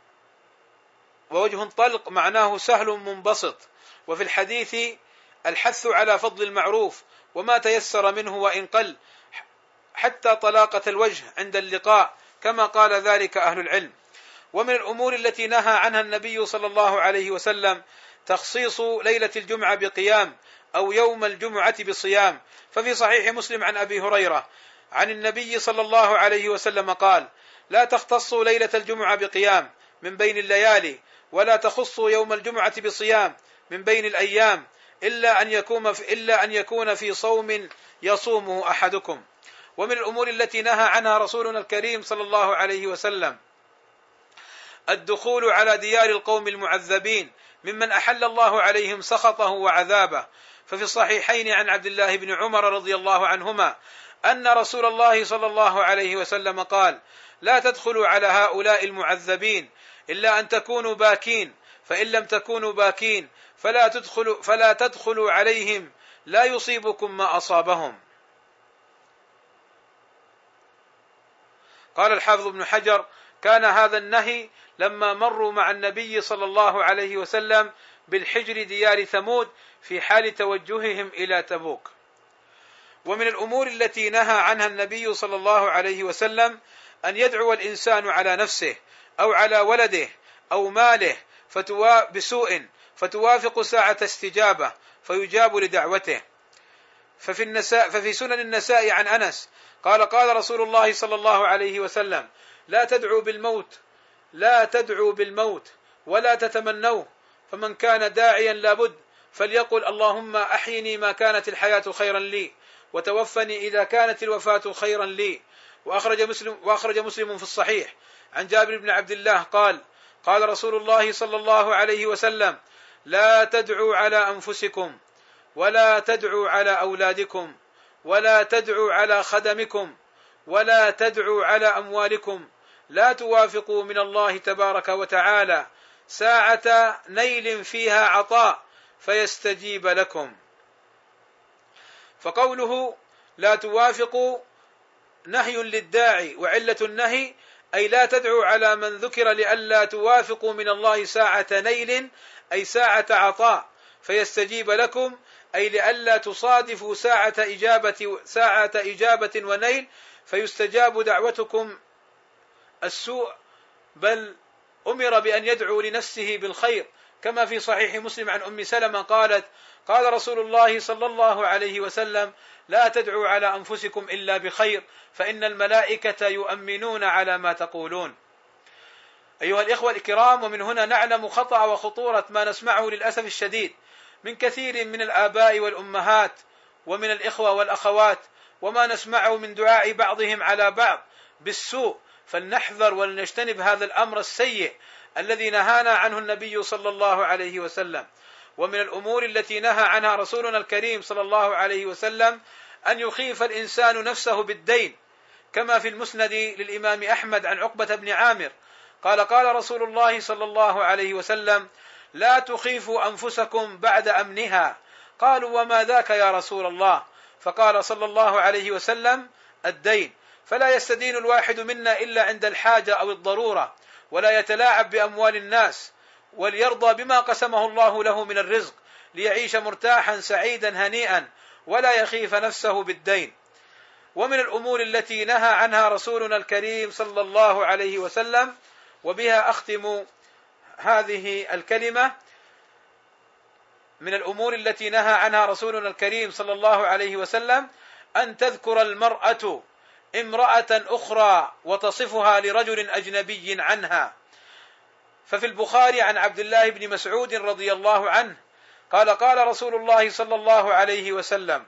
ووجه طلق معناه سهل منبسط. وفي الحديث الحث على فضل المعروف وما تيسر منه وإن قل، حتى طلاقة الوجه عند اللقاء، كما قال ذلك أهل العلم. ومن الأمور التي نهى عنها النبي صلى الله عليه وسلم تخصيص ليلة الجمعة بقيام أو يوم الجمعة بصيام. ففي صحيح مسلم عن أبي هريرة عن النبي صلى الله عليه وسلم قال: لا تختصوا ليلة الجمعة بقيام، من بين الليالي، ولا تخصوا يوم الجمعة بصيام من بين الأيام إلا أن يكون في صوم يصومه أحدكم. ومن الأمور التي نهى عنها رسولنا الكريم صلى الله عليه وسلم الدخول على ديار القوم المعذبين ممن أحل الله عليهم سخطه وعذابه. ففي الصحيحين عن عبد الله بن عمر رضي الله عنهما أن رسول الله صلى الله عليه وسلم قال: لا تدخلوا على هؤلاء المعذبين إلا أن تكونوا باكين، فإن لم تكونوا باكين فلا تدخلوا عليهم لا يصيبكم ما أصابهم. قال الحافظ ابن حجر: كان هذا النهي لما مروا مع النبي صلى الله عليه وسلم بالحجر ديار ثمود في حال توجههم إلى تبوك. ومن الأمور التي نهى عنها النبي صلى الله عليه وسلم أن يدعو الإنسان على نفسه أو على ولده أو ماله بسوء فتوافق ساعة استجابة فيجاب لدعوته. ففي سنن النساء عن أنس قال: قال رسول الله صلى الله عليه وسلم: لا تدعوا بالموت ولا تتمنوه، فمن كان داعيا لابد فليقل: اللهم أحيني ما كانت الحياة خيرا لي، وتوفني إذا كانت الوفاة خيرا لي. وأخرج مسلم في الصحيح عن جابر بن عبد الله قال: قال رسول الله صلى الله عليه وسلم: لا تدعوا على أنفسكم، ولا تدعوا على أولادكم، ولا تدعوا على خدمكم، ولا تدعوا على أموالكم، لا توافقوا من الله تبارك وتعالى ساعة نيل فيها عطاء فيستجيب لكم. فقوله لا توافقوا نهي للداعي، وعلة النهي أي لا تدعوا على من ذكر لئلا توافقوا من الله ساعة نيل أي ساعة عطاء فيستجيب لكم، أي لئلا تصادفوا ساعة إجابة ونيل فيستجاب دعوتكم السوء، بل أمر بأن يدعو لنفسه بالخير، كما في صحيح مسلم عن أم سلمة قالت: قال رسول الله صلى الله عليه وسلم: لا تدعوا على أنفسكم إلا بخير، فإن الملائكة يؤمنون على ما تقولون. أيها الإخوة الكرام، ومن هنا نعلم خطأ وخطورة ما نسمعه للأسف الشديد من كثير من الآباء والأمهات ومن الإخوة والأخوات، وما نسمعه من دعاء بعضهم على بعض بالسوء. فلنحذر ولنجتنب هذا الأمر السيء الذي نهانا عنه النبي صلى الله عليه وسلم. ومن الأمور التي نهى عنها رسولنا الكريم صلى الله عليه وسلم أن يخيف الإنسان نفسه بالدين، كما في المسند للإمام أحمد عن عقبة بن عامر قال: قال رسول الله صلى الله عليه وسلم: لا تخيفوا أنفسكم بعد أمنها. قالوا: وما ذاك يا رسول الله؟ فقال صلى الله عليه وسلم: الدين. فلا يستدين الواحد منا إلا عند الحاجة أو الضرورة، ولا يتلاعب بأموال الناس، وليرضى بما قسمه الله له من الرزق ليعيش مرتاحا سعيدا هنيئا، ولا يخيف نفسه بالدين. ومن الأمور التي نهى عنها رسولنا الكريم صلى الله عليه وسلم، وبها أختم هذه الكلمة، من الأمور التي نهى عنها رسولنا الكريم صلى الله عليه وسلم أن تذكر المرأة امرأة أخرى وتصفها لرجل أجنبي عنها. ففي البخاري عن عبد الله بن مسعود رضي الله عنه قال: قال رسول الله صلى الله عليه وسلم: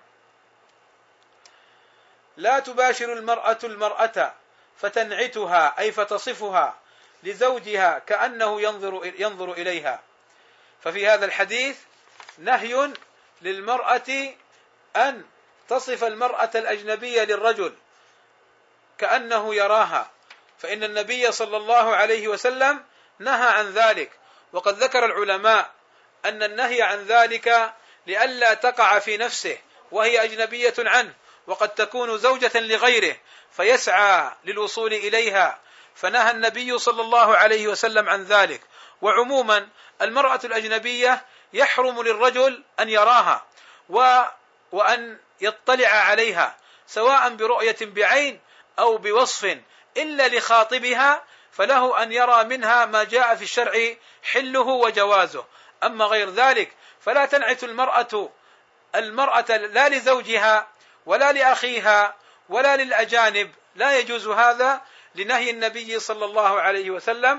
لا تباشر المرأة المرأة فتنعتها أي فتصفها لزوجها كأنه ينظر إليها. ففي هذا الحديث نهي للمرأة أن تصف المرأة الأجنبية للرجل كأنه يراها، فإن النبي صلى الله عليه وسلم نهى عن ذلك. وقد ذكر العلماء أن النهي عن ذلك لئلا تقع في نفسه وهي أجنبية عنه، وقد تكون زوجة لغيره فيسعى للوصول إليها، فنهى النبي صلى الله عليه وسلم عن ذلك. وعموما المرأة الأجنبية يحرم للرجل أن يراها وأن يطلع عليها، سواء برؤية بعين أو بوصف، إلا لخاطبها فله أن يرى منها ما جاء في الشرع حله وجوازه. أما غير ذلك فلا تنعت المرأة لا لزوجها ولا لأخيها ولا للأجانب، لا يجوز هذا لنهي النبي صلى الله عليه وسلم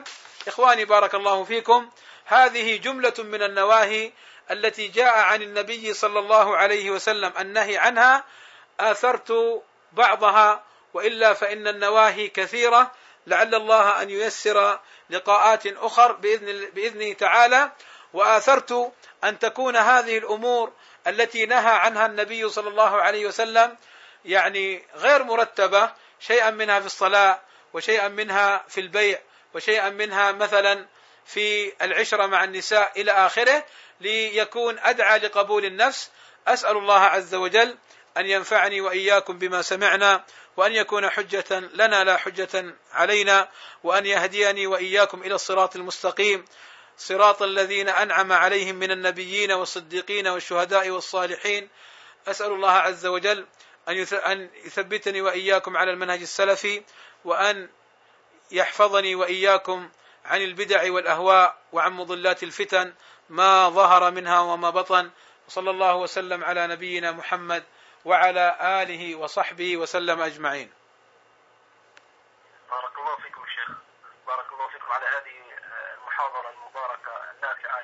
إخواني بارك الله فيكم، هذه جملة من النواهي التي جاء عن النبي صلى الله عليه وسلم النهي عنها. آثرت بعضها، وإلا فإن النواهي كثيرة، لعل الله أن ييسر لقاءات أخر بإذنه تعالى. وآثرت أن تكون هذه الأمور التي نهى عنها النبي صلى الله عليه وسلم يعني غير مرتبة، شيئا منها في الصلاة، وشيئا منها في البيع، وشيئا منها مثلا في العشرة مع النساء إلى آخره، ليكون أدعى لقبول النفس. أسأل الله عز وجل أن ينفعني وإياكم بما سمعنا، وأن يكون حجة لنا لا حجة علينا، وأن يهديني وإياكم إلى الصراط المستقيم، صراط الذين أنعم عليهم من النبيين والصديقين والشهداء والصالحين. أسأل الله عز وجل أن يثبتني وإياكم على المنهج السلفي، وأن يحفظني وإياكم عن البدع والأهواء وعن مضلات الفتن ما ظهر منها وما بطن. صلى الله وسلم على نبينا محمد وعلى آله وصحبه وسلم أجمعين. بارك الله فيكم شيخ، بارك الله فيكم على هذه المحاضرة المباركة النافعة.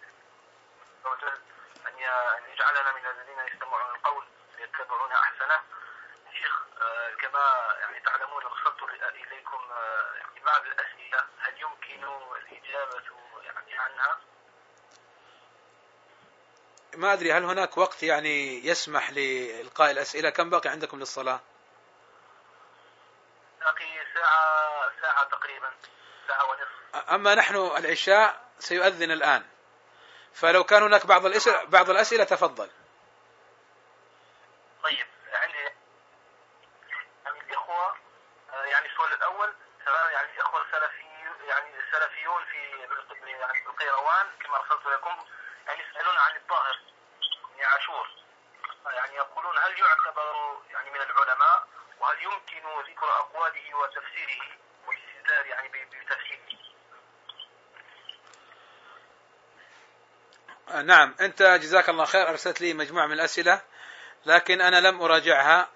أن يجعلنا من الذين يستمعون القول ويتبعون أحسنه. شيخ، كما يعني تعلمون أرسلت إليكم يعني بعض الأسئلة، هل يمكن الإجابة يعني عنها؟ ما أدري هل هناك وقت يعني يسمح لإلقاء الأسئلة؟ كم باقي عندكم للصلاة؟ باقي ساعة تقريبا، ساعة ونصف. أما نحن العشاء سيؤذن الآن، فلو كان هناك بعض الأسئلة تفضل. طيب، عندي يعني الإخوة، يعني السؤال الأول، يعني الإخوة السلفيون في القيروان كما أرسلت لكم، يعني يسألون عن الطاهر بن عاشور، يعني يقولون هل يعتبر يعني من العلماء، وهل يمكن ذكر أقواله وتفسيره والاستدلال يعني بتفسيره؟ نعم، أنت جزاك الله خير أرسلت لي مجموعة من الأسئلة، لكن أنا لم أراجعها.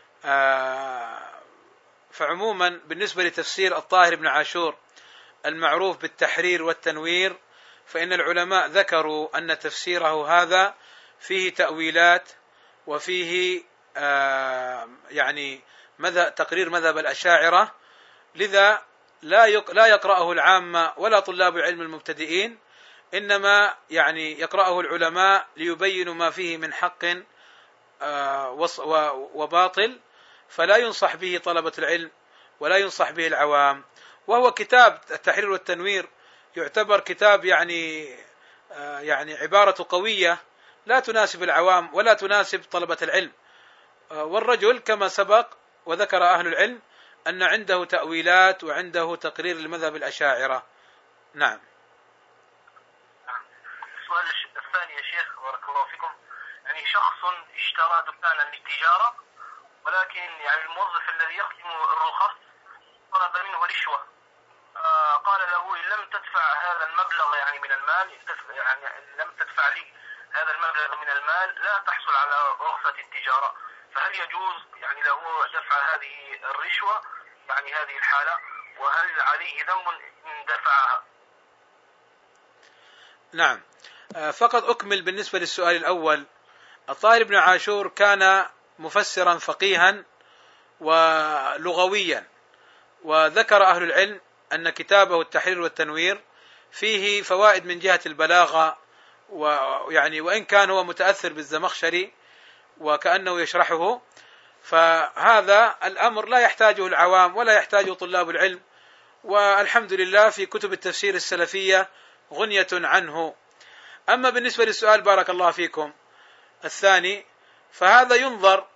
فعموما بالنسبة لتفسير الطاهر بن عاشور المعروف بالتحرير والتنوير، فإن العلماء ذكروا أن تفسيره هذا فيه تأويلات، وفيه يعني تقرير مذهب الأشاعرة، لذا لا يقرأه العامة ولا طلاب العلم المبتدئين، إنما يعني يقرأه العلماء ليبينوا ما فيه من حق وباطل، فلا ينصح به طلبة العلم ولا ينصح به العوام. وهو كتاب التحرير والتنوير يعتبر كتاب يعني عبارة قوية لا تناسب العوام ولا تناسب طلبة العلم. والرجل كما سبق وذكر أهل العلم أن عنده تأويلات وعنده تقرير لمذهب الأشاعرة. نعم. السؤال الثاني يا شيخ بارك الله فيكم، يعني شخص اشترى دكانا للتجارة، ولكن يعني الموظف الذي يختم الرخص طلب منه رشوة، قال له إن لم تدفع هذا المبلغ يعني من المال، يعني لم تدفع لي هذا المبلغ من المال لا تحصل على رخصة التجارة، فهل يجوز يعني له دفع هذه الرشوة يعني هذه الحالة، وهل عليه ذنب إن دفعها؟ نعم، فقط أكمل بالنسبة للسؤال الأول. الطاهر بن عاشور كان مفسرا فقيها ولغويا، وذكر أهل العلم أن كتابه التحرير والتنوير فيه فوائد من جهة البلاغة، ويعني وإن كان هو متأثر بالزمخشري وكأنه يشرحه، فهذا الأمر لا يحتاجه العوام ولا يحتاجه طلاب العلم، والحمد لله في كتب التفسير السلفية غنية عنه. أما بالنسبة للسؤال بارك الله فيكم الثاني، فهذا ينظر،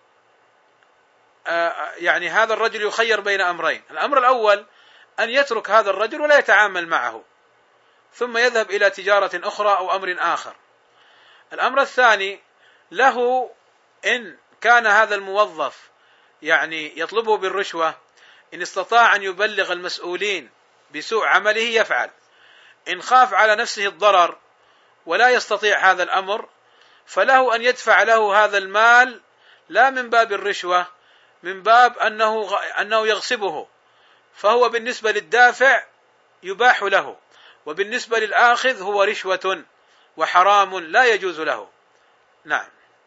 يعني هذا الرجل يخير بين أمرين. الأمر الأول أن يترك هذا الرجل ولا يتعامل معه، ثم يذهب إلى تجارة أخرى أو أمر آخر. الأمر الثاني له إن كان هذا الموظف يعني يطلبه بالرشوة، إن استطاع أن يبلغ المسؤولين بسوء عمله يفعل. إن خاف على نفسه الضرر ولا يستطيع هذا الأمر، فله أن يدفع له هذا المال، لا من باب الرشوة، من باب أنه يغصبه، فهو بالنسبة للدافع يباح له، وبالنسبة للآخذ هو رشوة وحرام لا يجوز له. نعم.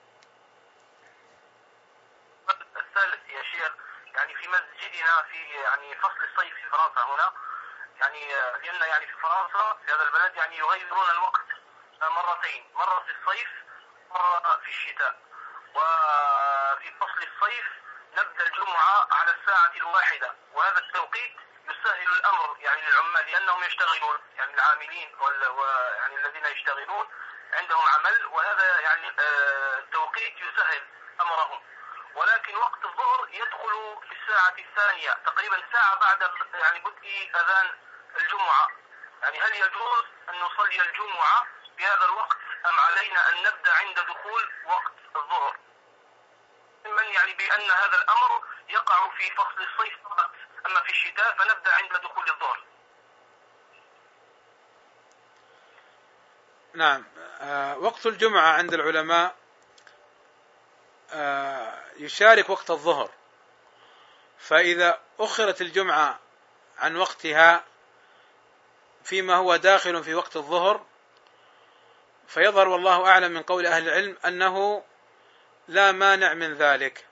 الثالث يا شيخ، يعني في مسجدنا في يعني فصل الصيف في فرنسا هنا، يعني لأن يعني في فرنسا في هذا البلد يعني يغيرون الوقت مرتين، مرة في الصيف مرة في الشتاء. وفي فصل الصيف نبدأ الجمعة على الساعة 1، وهذا التوقيت يسهل الأمر يعني للعمال، لأنهم يشتغلون، يعني العاملين يعني الذين يشتغلون عندهم عمل، وهذا يعني التوقيت يسهل أمرهم. ولكن وقت الظهر يدخل في الساعة 2 تقريبا، ساعة بعد يعني بدء أذان الجمعة. يعني هل يجوز أن نصلي الجمعة في هذا الوقت، أم علينا أن نبدأ عند دخول وقت الظهر؟ من يعني بأن هذا الأمر يقع في فصل الصيف فقط، أما في الشتاء فنبدأ عند دخول الظهر. نعم. وقت الجمعة عند العلماء يشارك وقت الظهر، فإذا أخرت الجمعة عن وقتها فيما هو داخل في وقت الظهر، فيظهر والله أعلم من قول أهل العلم أنه لا مانع من ذلك.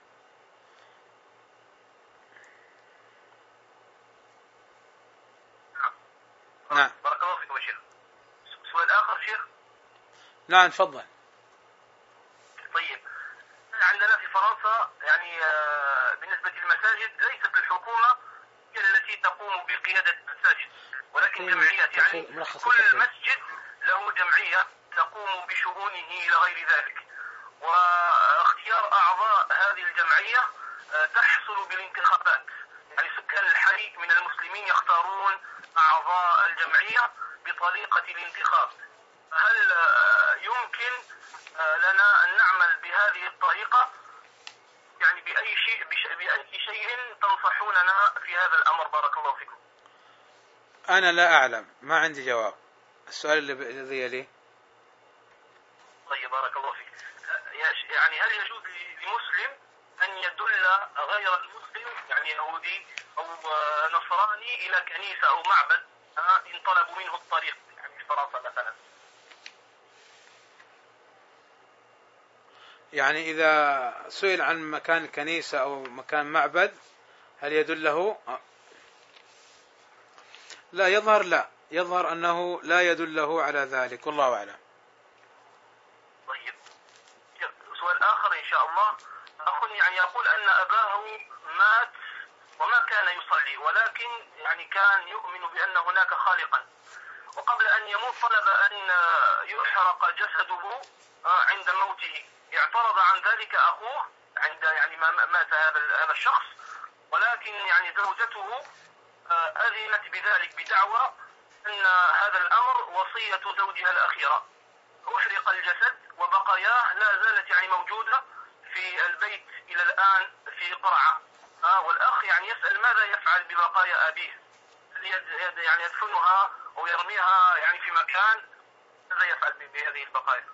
نعم. بارك الله فيكم يا شيخ. سؤال آخر شيخ. نعم تفضل. طيب، عندنا في فرنسا يعني بالنسبة للمساجد ليست الحكومة هي التي تقوم بقيادة المساجد، ولكن جمعيات، يعني كل مسجد له جمعية تقوم بشؤونه إلى غير ذلك، واختيار أعضاء هذه الجمعية تحصل بالانتخابات. يعني سكان الحي من المسلمين يختارون أعضاء الجمعية بطريقة الانتخاب. هل يمكن لنا أن نعمل بهذه الطريقة؟ يعني بأي شيء تنصحوننا في هذا الأمر؟ بارك الله فيكم. أنا لا أعلم، ما عندي جواب. السؤال الذي يليه. طيب بارك الله فيك. يعني هل يجوز لمسلم أن يدل غير المسلم، يعني يهودي أو نصراني، إلى كنيسة أو معبد إن طلبوا منه الطريق، يعني في فرنسا مثلا؟ يعني إذا سئل عن مكان كنيسة أو مكان معبد هل يدله؟ لا، يظهر أنه لا يدله على ذلك، والله أعلم. طيب، سؤال آخر إن شاء الله. أخ يعني يقول أن أباه مات وما كان يصلي، ولكن يعني كان يؤمن بأن هناك خالقا، وقبل أن يموت طلب أن يحرق جسده عند موته. اعترض عن ذلك أخوه عند يعني ما مات هذا الشخص، ولكن يعني زوجته أذنت بذلك بدعوى أن هذا الأمر وصية زوجها الأخيرة. أحرق الجسد وبقاياه لا زالت يعني موجودة في البيت إلى الآن في قرعة. والأخ يعني يسأل ماذا يفعل ببقايا أبيه؟ يعني يدفنها أو يرميها يعني في مكان؟ ماذا يفعل بهذه البقايا؟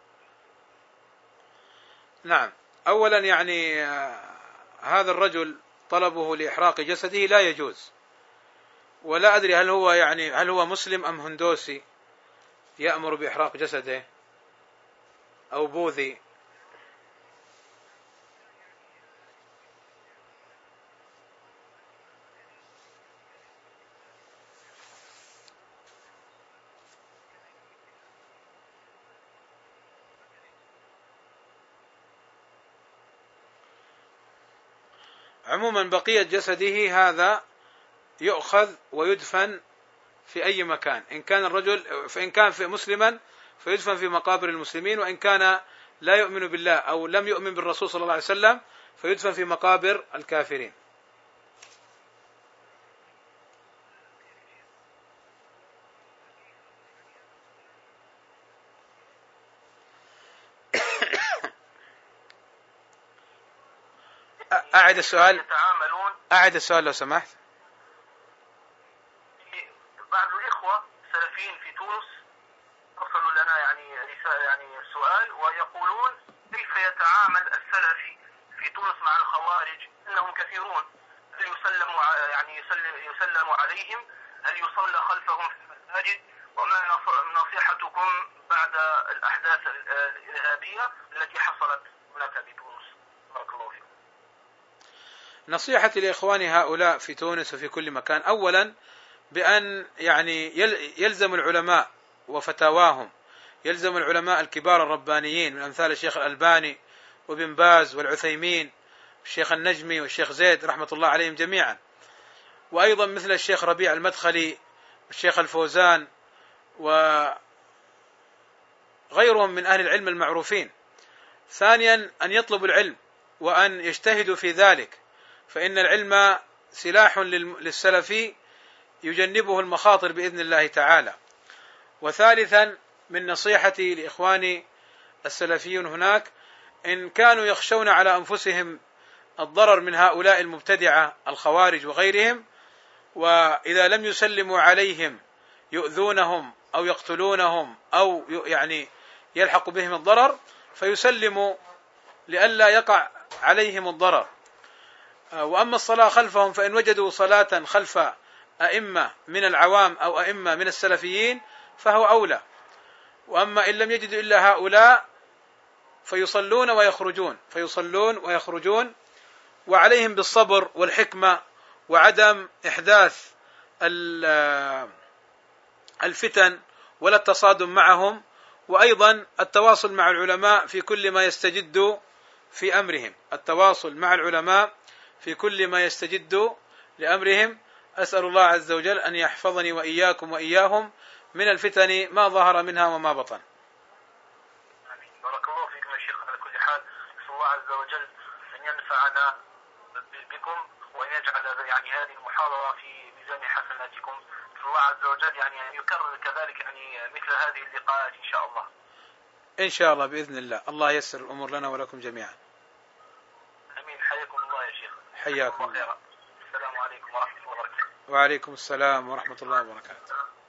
نعم، أولا يعني هذا الرجل طلبه لإحراق جسده لا يجوز، ولا أدري هل هو مسلم أم هندوسي يأمر بإحراق جسده أو بوذي. عموما بقية جسده هذا يؤخذ ويدفن في أي مكان، فإن كان في مسلما فيدفن في مقابر المسلمين، وإن كان لا يؤمن بالله أو لم يؤمن بالرسول صلى الله عليه وسلم فيدفن في مقابر الكافرين. أعد السؤال لو سمحت. بعض الإخوة السلفيين في تونس أرسلوا لنا يعني سؤال، ويقولون كيف يتعامل السلفي في تونس مع الخوارج؟ إنهم كثيرون، يسلم عليهم هل يصلى خلفهم في المساجد؟ وما نصيحتكم بعد الأحداث الإرهابية التي حصلت هناك بتونس؟ بارك الله فيكم. نصيحتي لإخوان هؤلاء في تونس وفي كل مكان، أولا بأن يعني يلزم العلماء وفتاواهم، يلزم العلماء الكبار الربانيين من أمثال الشيخ الألباني وابن باز والعثيمين والشيخ النجمي والشيخ زيد رحمة الله عليهم جميعا، وأيضا مثل الشيخ ربيع المدخلي والشيخ الفوزان وغيرهم من أهل العلم المعروفين. ثانيا أن يطلبوا العلم وأن يجتهدوا في ذلك، فإن العلم سلاح للسلفي يجنبه المخاطر بإذن الله تعالى. وثالثا من نصيحتي لإخواني السلفيون هناك، إن كانوا يخشون على أنفسهم الضرر من هؤلاء المبتدعة الخوارج وغيرهم، وإذا لم يسلموا عليهم يؤذونهم أو يقتلونهم أو يعني يلحق بهم الضرر، فيسلموا لئلا يقع عليهم الضرر. وأما الصلاة خلفهم فإن وجدوا صلاة خلف أئمة من العوام أو أئمة من السلفيين فهو أولى. وأما إن لم يجدوا إلا هؤلاء فيصلون ويخرجون، وعليهم بالصبر والحكمة وعدم إحداث الفتن ولا التصادم معهم، وأيضا التواصل مع العلماء في كل ما يستجد في أمرهم، لأمرهم. أسأل الله عز وجل أن يحفظني وإياكم وإياهم من الفتن ما ظهر منها وما بطن. آمين. بارك الله فيكم يا شيخ. على كل حال أسأل الله عز وجل أن ينفعنا بكم وأن يجعل يعني هذه المحاضرة في ميزان حسناتكم. أسأل الله عز وجل يعني أن يكرر كذلك يعني مثل هذه اللقاءات إن شاء الله. إن شاء الله بإذن الله. الله ييسر الأمور لنا ولكم جميعا. أمين. حياكم الله يا شيخ. حياكم الله. السلام عليكم ورحمة الله وبركاته. وعليكم السلام ورحمة الله وبركاته.